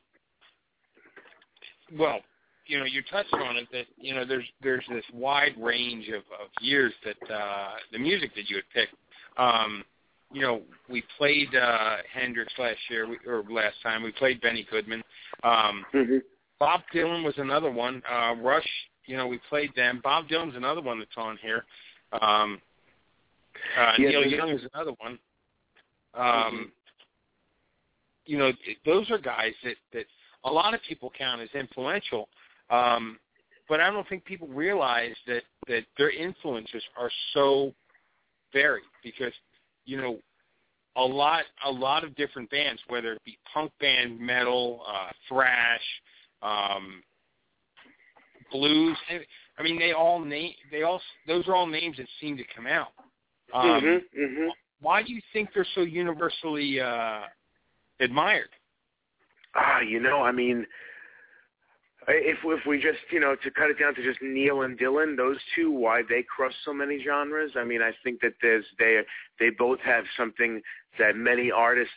well, you know, you touched on it that, you know, there's this wide range of years that the music that you had picked. You know, we played Hendrix last time. We played Benny Goodman. Bob Dylan was another one. Rush, you know, we played them. Bob Dylan's another one that's on here. Neil Young is another one. You know, those are guys that a lot of people count as influential, but I don't think people realize that their influences are so varied because, you know, a lot of different bands, whether it be punk band, metal, thrash, blues. I mean, those are all names that seem to come out. Why do you think they're so universally admired? You know, I mean, if we just, you know, to cut it down to just Neil and Dylan, those two, why they cross so many genres? I mean, I think that they both have something that many artists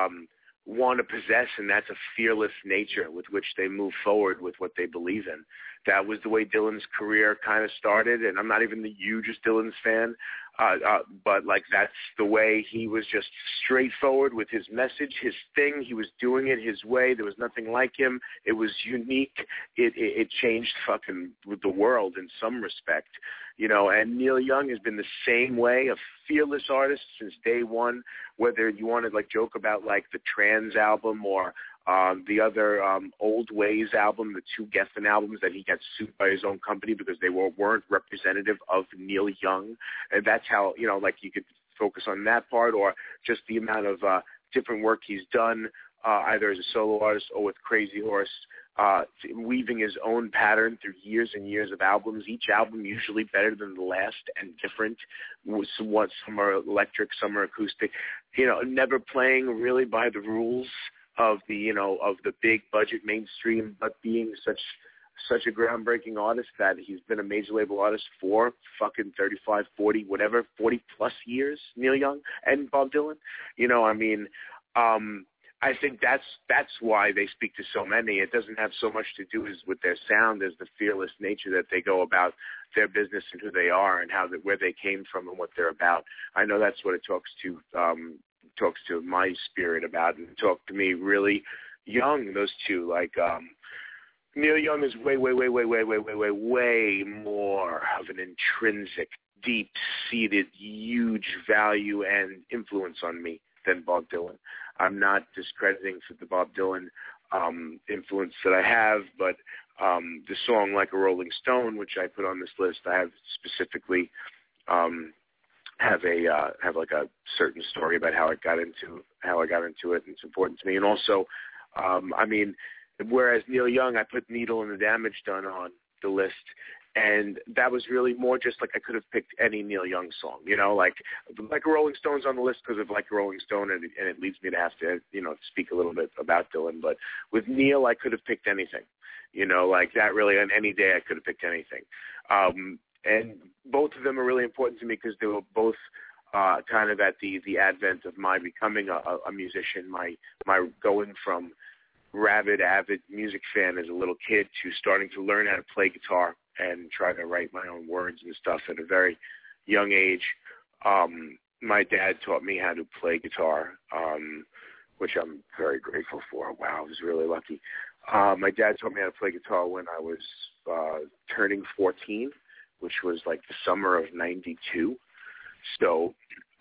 want to possess, and that's a fearless nature with which they move forward with what they believe in. that was the way Dylan's career kind of started. And I'm not even the hugest Dylan's fan, but like that's the way he was, just straightforward with his message, his thing. He was doing it his way. There was nothing like him. It was unique. It changed fucking the world in some respect, you know. And Neil Young has been the same way, a fearless artist since day one. Whether you want to like joke about like the Trans album or the other Old Ways album, the two Geffen albums that he got sued by his own company because they weren't representative of Neil Young. And that's how, you know, like you could focus on that part, or just the amount of different work he's done, either as a solo artist or with Crazy Horse, weaving his own pattern through years and years of albums, each album usually better than the last and different. Some are electric, some are acoustic, you know, never playing really by the rules of the, you know, of the big budget mainstream, but being such a groundbreaking artist that he's been a major label artist for fucking 35, 40, whatever, 40 plus years, Neil Young and Bob Dylan. You know, I mean, I think that's why they speak to so many. It doesn't have so much to do with their sound as the fearless nature that they go about their business and who they are and where they came from and what they're about. I know that's what it talks to my spirit about, and talk to me really young. Those two, like Neil Young is way more of an intrinsic, deep-seated, huge value and influence on me than Bob Dylan. I'm not discrediting for the Bob Dylan influence that I have, but the song "Like a Rolling Stone," which I put on this list, I have specifically have like a certain story about how I got into it, and it's important to me. And also, I mean, whereas Neil Young, I put "Needle and the Damage Done" on the list, and that was really more just like I could have picked any Neil Young song, you know, like a Rolling Stone's on the list because of Like a Rolling Stone, and it leads me to have to, you know, speak a little bit about Dylan. But with Neil, I could have picked anything, you know, like that really. On any day, I could have picked anything. And both of them are really important to me because they were both kind of at the advent of my becoming a musician, my going from rabid, avid music fan as a little kid to starting to learn how to play guitar and try to write my own words and stuff at a very young age. My dad taught me how to play guitar, which I'm very grateful for. Wow, I was really lucky. My dad taught me how to play guitar when I was turning 14, which was like the summer of '92. So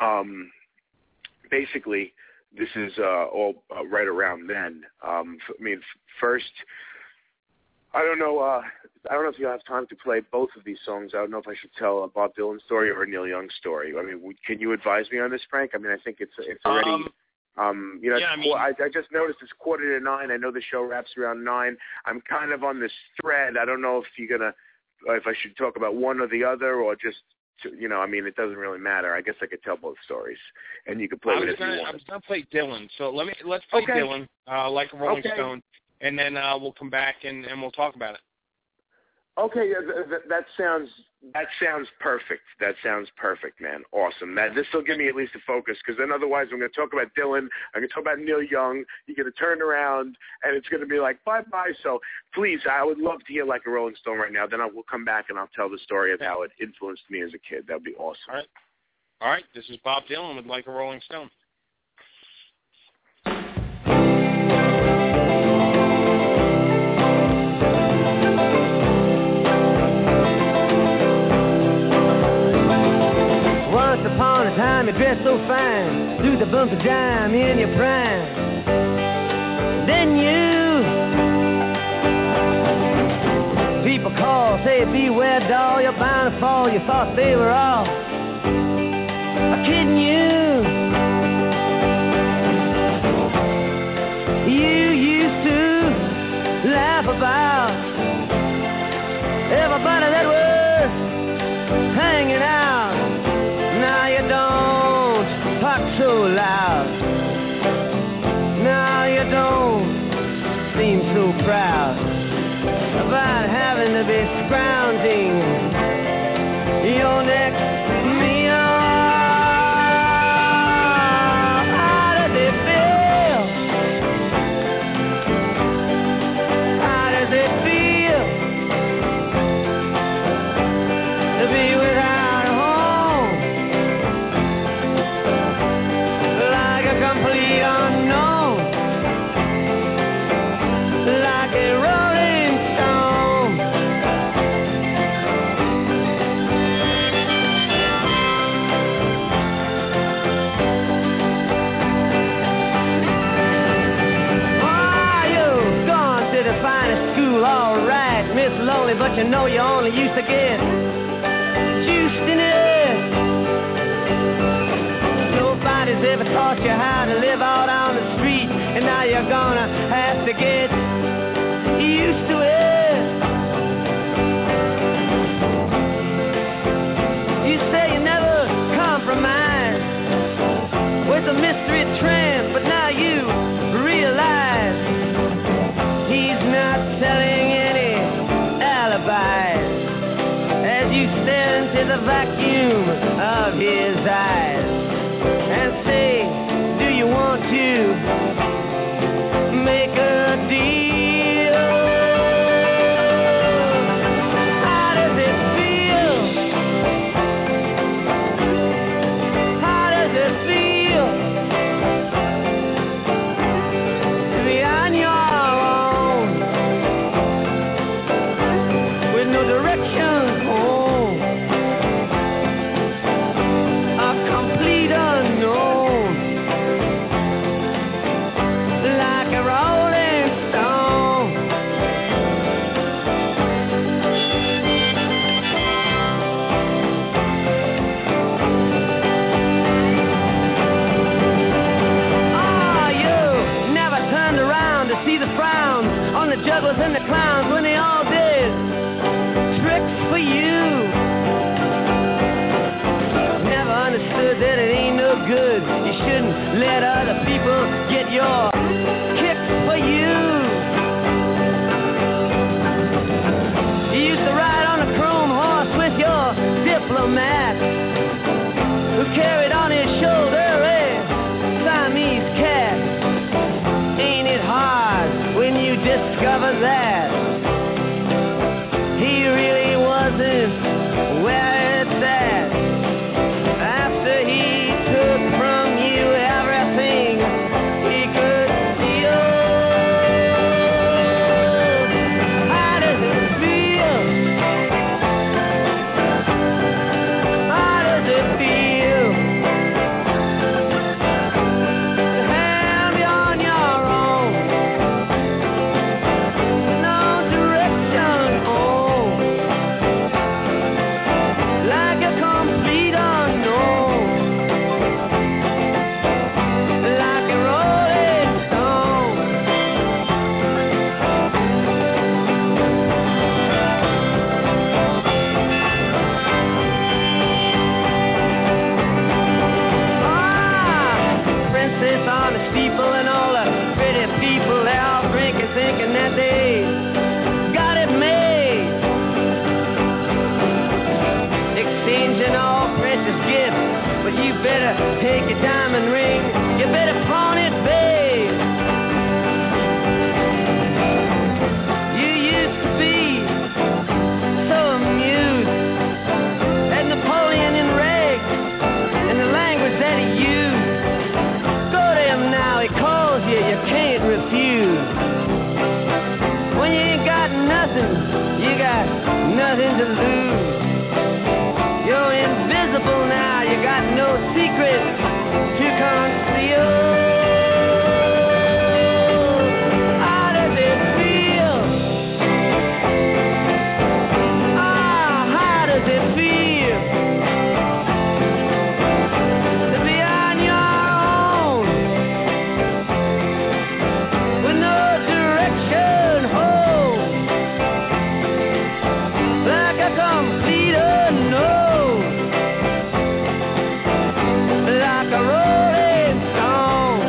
basically, this is all right around then. I mean, first, I don't know if you'll have time to play both of these songs. I don't know if I should tell a Bob Dylan story or a Neil Young story. I mean, can you advise me on this, Frank? I mean, I think it's already, you know, yeah, I just noticed it's 8:45. I know the show wraps around 9. I'm kind of on this thread. I don't know if I should talk about one or the other, or just, you know, I mean, it doesn't really matter. I guess I could tell both stories, and you could play with it if you want. I was going to play Dylan, so let's play okay. Dylan, Like a Rolling Stone, and then we'll come back and we'll talk about it. Okay, that sounds perfect. That sounds perfect, man. Awesome. This will give me at least a focus, because then otherwise I'm going to talk about Dylan, I'm going to talk about Neil Young, you're going to turn around, and it's going to be like, bye-bye. So please, I would love to hear Like a Rolling Stone right now. Then we'll come back and I'll tell the story of how it influenced me as a kid. That would be awesome. All right. This is Bob Dylan with Like a Rolling Stone. Upon a time you dressed so fine, through the bump of dime in your prime. Then people call, say beware doll, you're bound to fall. You thought they were all kidding you. You used to laugh about everybody that was hanging out. Now you don't talk so loud. Now you don't seem so proud about having to be scrounging your next meal. How does it feel? How does it feel you know you only used to get juiced in it. Nobody's ever taught you how to live out on the street, and now you're gonna have to get used to it. You say you never compromise with a mystery tramp, but now you realize he's not telling any alibis as you stare into the vacuum of his eyes and say, do you want to make a deal? How does it feel? How does it feel to be on your own with no direction home? A complete unknown, like a rolling stone. Oh, you never turned around to see the frowns on the jugglers and the clowns when they all did tricks for you. Never understood that it ain't no good. You shouldn't let other people get your kicks for you. You used to ride on a chrome horse with your diplomat, who carried on his shoulder a Siamese cat. Ain't it hard when you discover that he really wasn't where it's at? After he took from you everything he could steal. How does it feel? How does it feel to have you on your own? No direction home, like a complete unknown, like a rolling stone. Princess on the steeple and all the pretty people, they're all drinking, thinking that they got it made, exchanging all precious gifts. But you better take your diamond ring, you better pawn it, babe. You used to be so amused at Napoleon in rags and the language that he used. Go to him now, he calls you, you can't refuse. When you ain't got nothing, you got nothing to lose. You're invisible now, you got no secrets to conceal. How does it feel? How does it feel to be on your own with no direction home, like a complete unknown, like a rolling stone?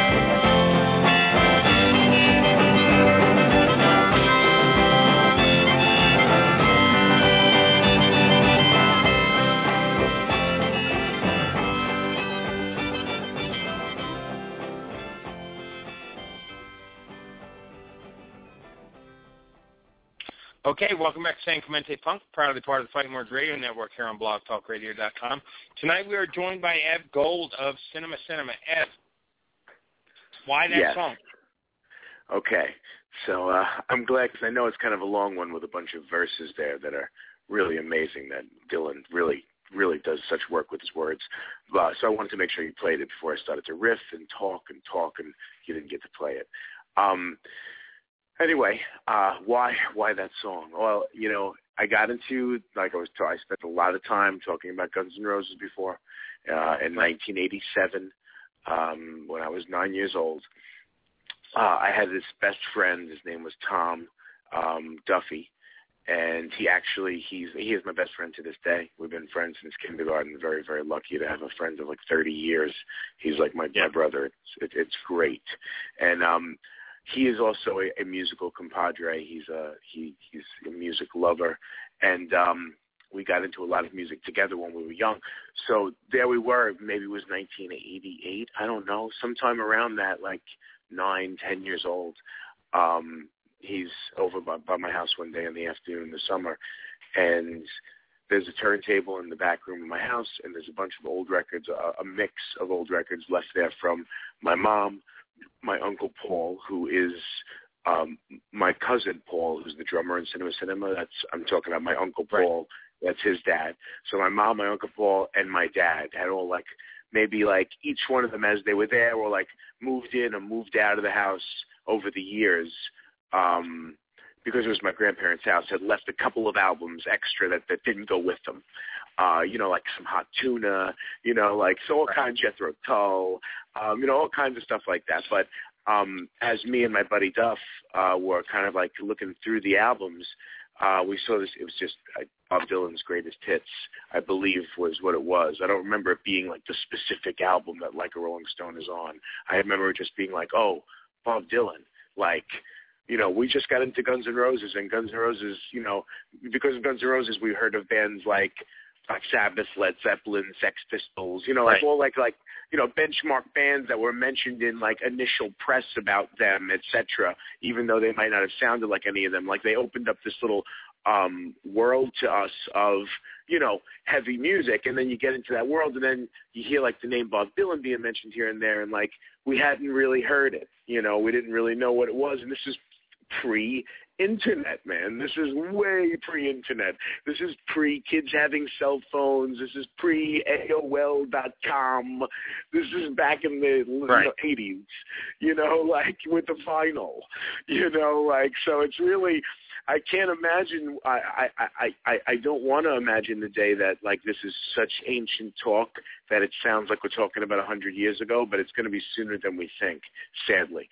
Okay, welcome back to San Clemente Punk, proudly part of the Fighting Words Radio Network here on blogtalkradio.com. Tonight we are joined by Ev Gold of Cinema Cinema. Ev, why that Yes. song? Okay, so I'm glad because I know it's kind of a long one with a bunch of verses there that are really amazing, that Dylan really does such work with his words. So I wanted to make sure you played it before I started to riff and talk, and you didn't get to play it. Anyway, why that song? Well, I got into, like I spent a lot of time talking about Guns N' Roses before. In 1987, when I was 9 years old, I had this best friend. His name was Tom Duffy, and he is my best friend to this day. We've been friends since kindergarten. Very, very lucky to have a friend of like 30 years. He's like my brother. It's great, and he is also a musical compadre. He's a music lover, and we got into a lot of music together when we were young. So there we were. Maybe it was 1988. I don't know. Sometime around that, like 9, 10 years old. He's over by my house one day in the afternoon in the summer, and there's a turntable in the back room of my house, and there's a bunch of old records, a mix of old records left there from my mom, my Uncle Paul, who is my cousin Paul, who's the drummer in Cinema. I'm talking about my Uncle Paul. Right. That's his dad. So my mom, my Uncle Paul, and my dad had all maybe each one of them as they were there were moved in or moved out of the house over the years. Because it was my grandparents' house, had left a couple of albums extra that didn't go with them. Like some Hot Tuna, all kinds, Jethro Tull, all kinds of stuff like that. But as me and my buddy Duff were kind of looking through the albums, we saw this. It was just Bob Dylan's Greatest Hits, I believe, was what it was. I don't remember it being the specific album that Like a Rolling Stone is on. I remember it just being oh, Bob Dylan, we just got into Guns N' Roses, and Guns N' Roses, because of Guns N' Roses, we heard of bands like Black Sabbath, Led Zeppelin, Sex Pistols, right. All benchmark bands that were mentioned in initial press about them, etc. Even though they might not have sounded like any of them, they opened up this little world to us of heavy music, and then you get into that world, and then you hear the name Bob Dylan being mentioned here and there, and we hadn't really heard it, we didn't really know what it was, and this is pre-internet, man. This is way pre-internet. This is pre-kids having cell phones. This is pre-AOL.com. This is back in the 80s, with the vinyl, so it's really, I can't imagine, I don't want to imagine the day that, this is such ancient talk that it sounds like we're talking about 100 years ago, but it's going to be sooner than we think, sadly.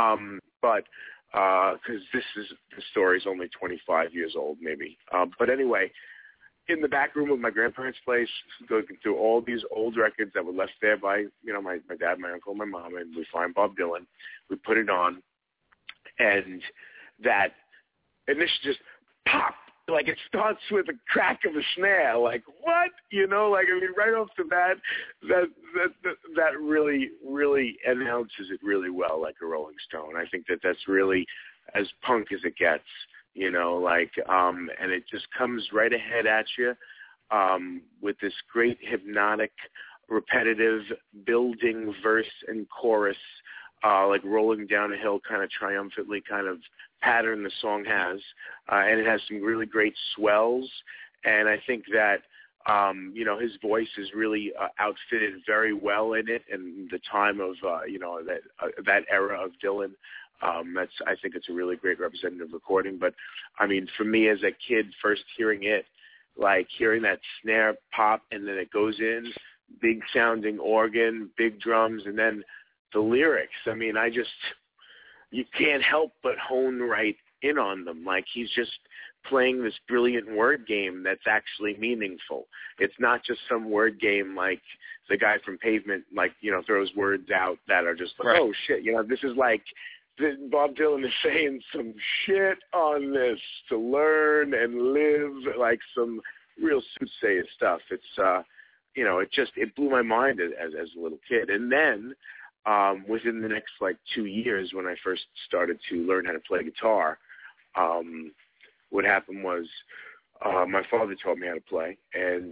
Because the story's only 25 years old, maybe. But anyway, in the back room of my grandparents' place, going through all these old records that were left there by, my dad, my uncle, my mom, and we find Bob Dylan. We put it on, and this just pop. It starts with a crack of a snare. What? Right off the bat, that really, really announces it really well, like a Rolling Stone. I think that's really as punk as it gets, and it just comes right ahead at you with this great hypnotic, repetitive, building verse and chorus, rolling down a hill kind of triumphantly kind of pattern the song has, and it has some really great swells, and I think that his voice is really outfitted very well in it, and the time of that era of Dylan, I think it's a really great representative recording. But I mean, for me as a kid, first hearing it, hearing that snare pop, and then it goes in, big sounding organ, big drums, and then the lyrics. I mean, you can't help but hone right in on them. He's just playing this brilliant word game that's actually meaningful. It's not just some word game like the guy from Pavement, throws words out that are just right. Oh shit, this is Bob Dylan is saying some shit on this to learn and live, some real soothsayer stuff. It's it blew my mind as a little kid. And then within the next 2 years, when I first started to learn how to play guitar, what happened was my father taught me how to play, and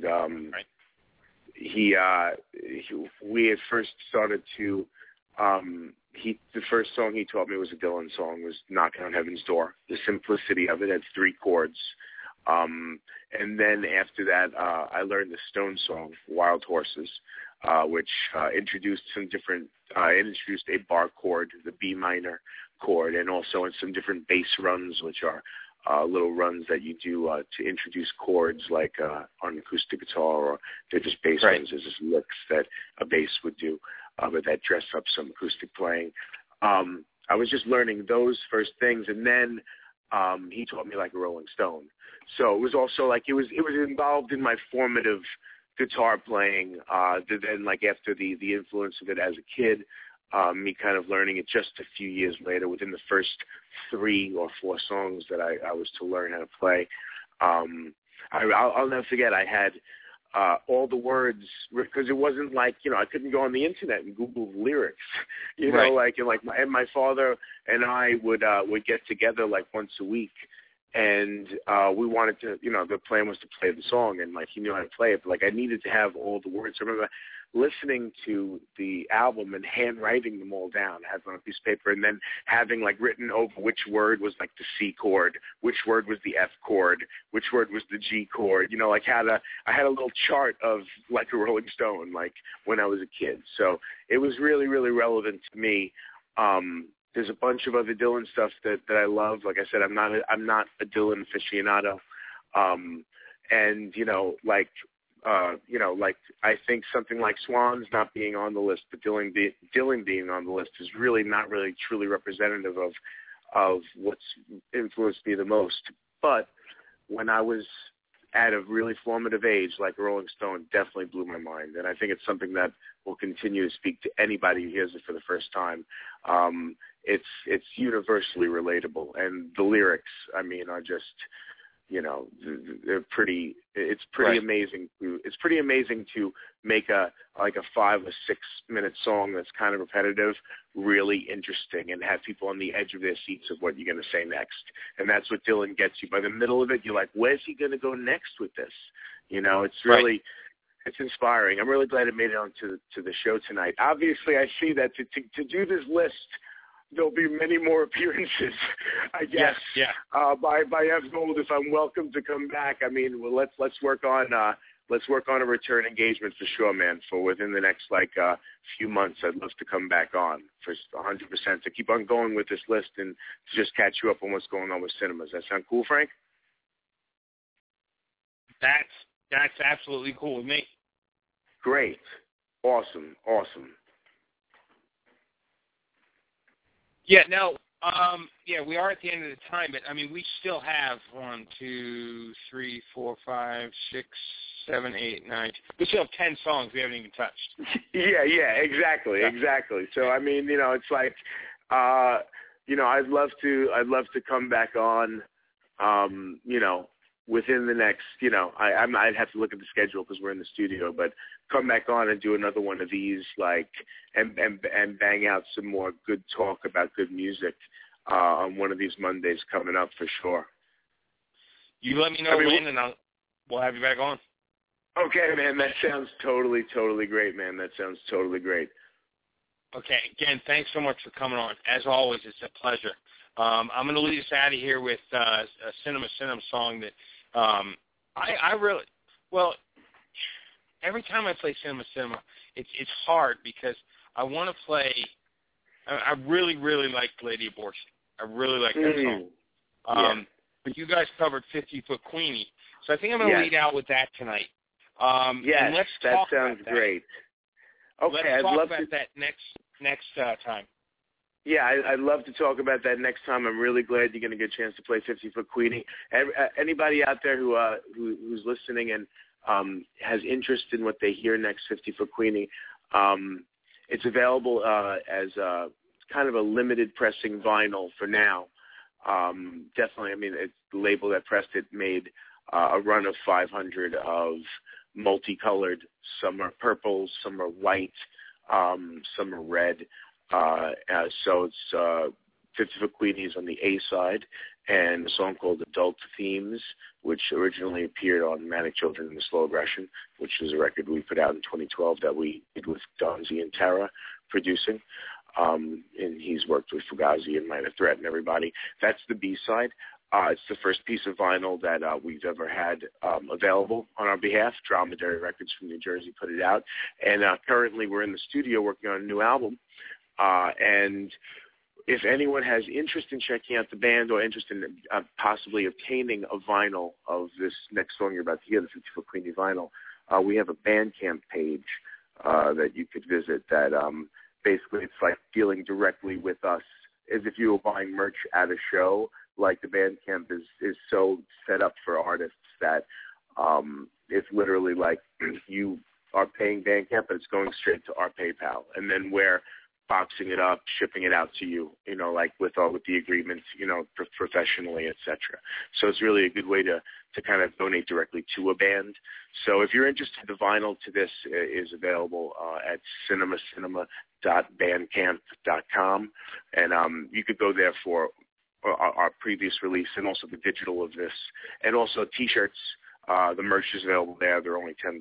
we had first started to the first song he taught me was a Dylan song, was Knocking on Heaven's Door. The simplicity of it had 3 chords. And then after that, I learned the Stone song, Wild Horses, which introduced some different, it introduced a bar chord, the B minor, chord, and also in some different bass runs, which are little runs that you do to introduce chords, like on an acoustic guitar, or they're just bass runs. There's just licks that a bass would do, but that dress up some acoustic playing. I was just learning those first things, and then he taught me like a Rolling Stone. So it was also like it was involved in my formative guitar playing. Then like after the influence of it as a kid, me kind of learning it just a few years later, within the first 3 or 4 songs that I was to learn how to play. I'll never forget, I had all the words, because it wasn't like, I couldn't go on the internet and Google lyrics, and my father and I would get together like once a week, and we wanted to, the plan was to play the song, and like he knew how to play it, but like I needed to have all the words. I remember listening to the album and handwriting them all down. I had them on a piece of paper, and then having like written over which word was like the C chord, which word was the F chord, which word was the G chord. I had a little chart of like a Rolling Stone, like when I was a kid. So it was really, really relevant to me. There's a bunch of other Dylan stuff that I love. Like I said, I'm not a Dylan aficionado. I think something like Swans not being on the list, but Dylan being on the list is really not really truly representative of what's influenced me the most. But when I was at a really formative age, like Rolling Stone, definitely blew my mind. And I think it's something that will continue to speak to anybody who hears it for the first time. It's universally relatable. And the lyrics, I mean, are just, they're pretty, it's pretty amazing. It's pretty amazing to make a 5 or 6 minute song that's kind of repetitive, really interesting, and have people on the edge of their seats of what you're going to say next. And that's what Dylan gets you. By the middle of it, you're like, where's he going to go next with this? It's really, it's inspiring. I'm really glad it made it onto the show tonight. Obviously, I see that to do this list, there'll be many more appearances, I guess. Yes, by F Gold, if I'm welcome to come back. I mean, well, let's work on a return engagement for sure, man. For within the next few months, I'd love to come back on for 100% to keep on going with this list and to just catch you up on what's going on with cinemas. That sound cool, Frank? That's absolutely cool with me. Great, awesome. Yeah, no, we are at the end of the time, but, I mean, we still have 1, 2, 3, 4, 5, 6, 7, 8, 9. We still have 10 songs we haven't even touched. Yeah, exactly. So, I mean, it's like, I'd love to come back on, within the next, I'd have to look at the schedule because we're in the studio, but come back on and do another one of these, and bang out some more good talk about good music on one of these Mondays coming up for sure. You let me know when, and we'll have you back on. Okay, man, that sounds totally great, man. That sounds totally great. Okay, again, thanks so much for coming on. As always, it's a pleasure. I'm going to lead us out of here with a Cinema song that I really, every time I play Cinema, it's hard because I want to play, I really, really like Lady Abortion. I really like that song. But you guys covered 50-Foot Queenie, so I think I'm going to lead out with that tonight. Yes, let's that talk sounds about great. Okay, let's talk love about that next time. Yeah, I'd love to talk about that next time. I'm really glad you're going to get a chance to play 50-Foot Queenie. Anybody out there who's listening and has interest in what they hear next, 50-Foot Queenie, it's available as kind of a limited pressing vinyl for now. Definitely, I mean, the label that pressed it made a run of 500 of multicolored. Some are purple, some are white, some are red. So it's 50-Foot Queenie is on the A side, and a song called Adult Themes, which originally appeared on Manic Children and the Slow Aggression, which is a record we put out in 2012 that we did with Donzi and Tara producing. And he's worked with Fugazi and Minor Threat and everybody. That's the B side. It's the first piece of vinyl that we've ever had available on our behalf. Dromedary Records from New Jersey put it out. And currently we're in the studio working on a new album. And if anyone has interest in checking out the band or interest in possibly obtaining a vinyl of this next song you're about to hear, the 50 Foot Queenie vinyl, we have a Bandcamp page that you could visit that basically it's like dealing directly with us as if you were buying merch at a show. Like the Bandcamp is so set up for artists that it's literally like you are paying Bandcamp, but it's going straight to our PayPal. And then we're boxing it up, shipping it out to you, like with the agreements, professionally, etc. So it's really a good way to kind of donate directly to a band. So if you're interested, the vinyl to this is available at cinemacinema.bandcamp.com. And you could go there for our previous release and also the digital of this. And also T-shirts. The merch is available there. They're only $10.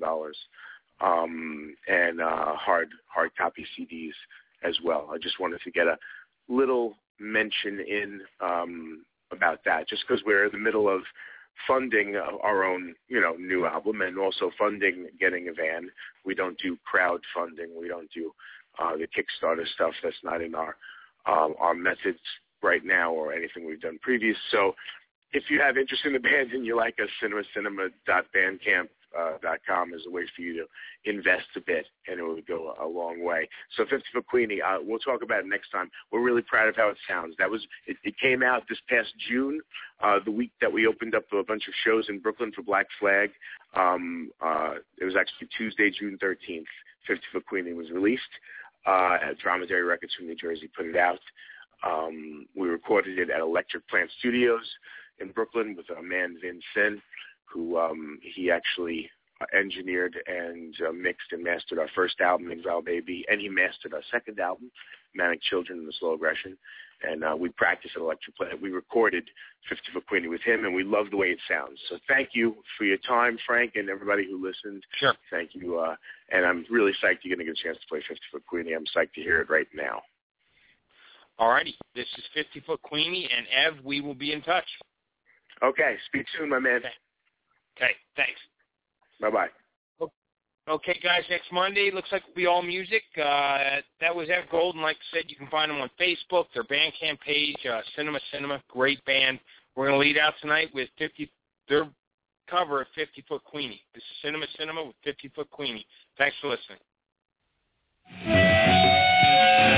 And hard copy CDs as well. I just wanted to get a little mention in about that, just because we're in the middle of funding our own, new album and also funding getting a van. We don't do crowdfunding. We don't do the Kickstarter stuff. That's not in our methods right now or anything we've done previous. So if you have interest in the band and you like us, cinemacinema.bandcamp.com is a way for you to invest a bit, and it would go a long way. So 50 Foot Queenie, we'll talk about it next time. We're really proud of how it sounds. It came out this past June, the week that we opened up a bunch of shows in Brooklyn for Black Flag. It was actually Tuesday, June 13th. 50 Foot Queenie was released at Dromedary Records from New Jersey, put it out. We recorded it at Electric Plant Studios in Brooklyn with a man, Vin Sin, who he actually engineered and mixed and mastered our first album, Exile Baby, and he mastered our second album, Manic Children and the Slow Aggression. And we practiced at Electric Plant. We recorded 50 Foot Queenie with him, and we love the way it sounds. So thank you for your time, Frank, and everybody who listened. Sure. Thank you. And I'm really psyched you're going to get a chance to play 50 Foot Queenie. I'm psyched to hear it right now. All righty. This is 50 Foot Queenie, and Ev, we will be in touch. Okay. Speak soon, my man. Okay. Thanks. Bye-bye. Okay, guys, next Monday, looks like it'll be all music. That was Ev Golden. Like I said, you can find them on Facebook, their Bandcamp page, Cinema, great band. We're going to lead out tonight with their cover of 50 Foot Queenie. This is Cinema with 50 Foot Queenie. Thanks for listening.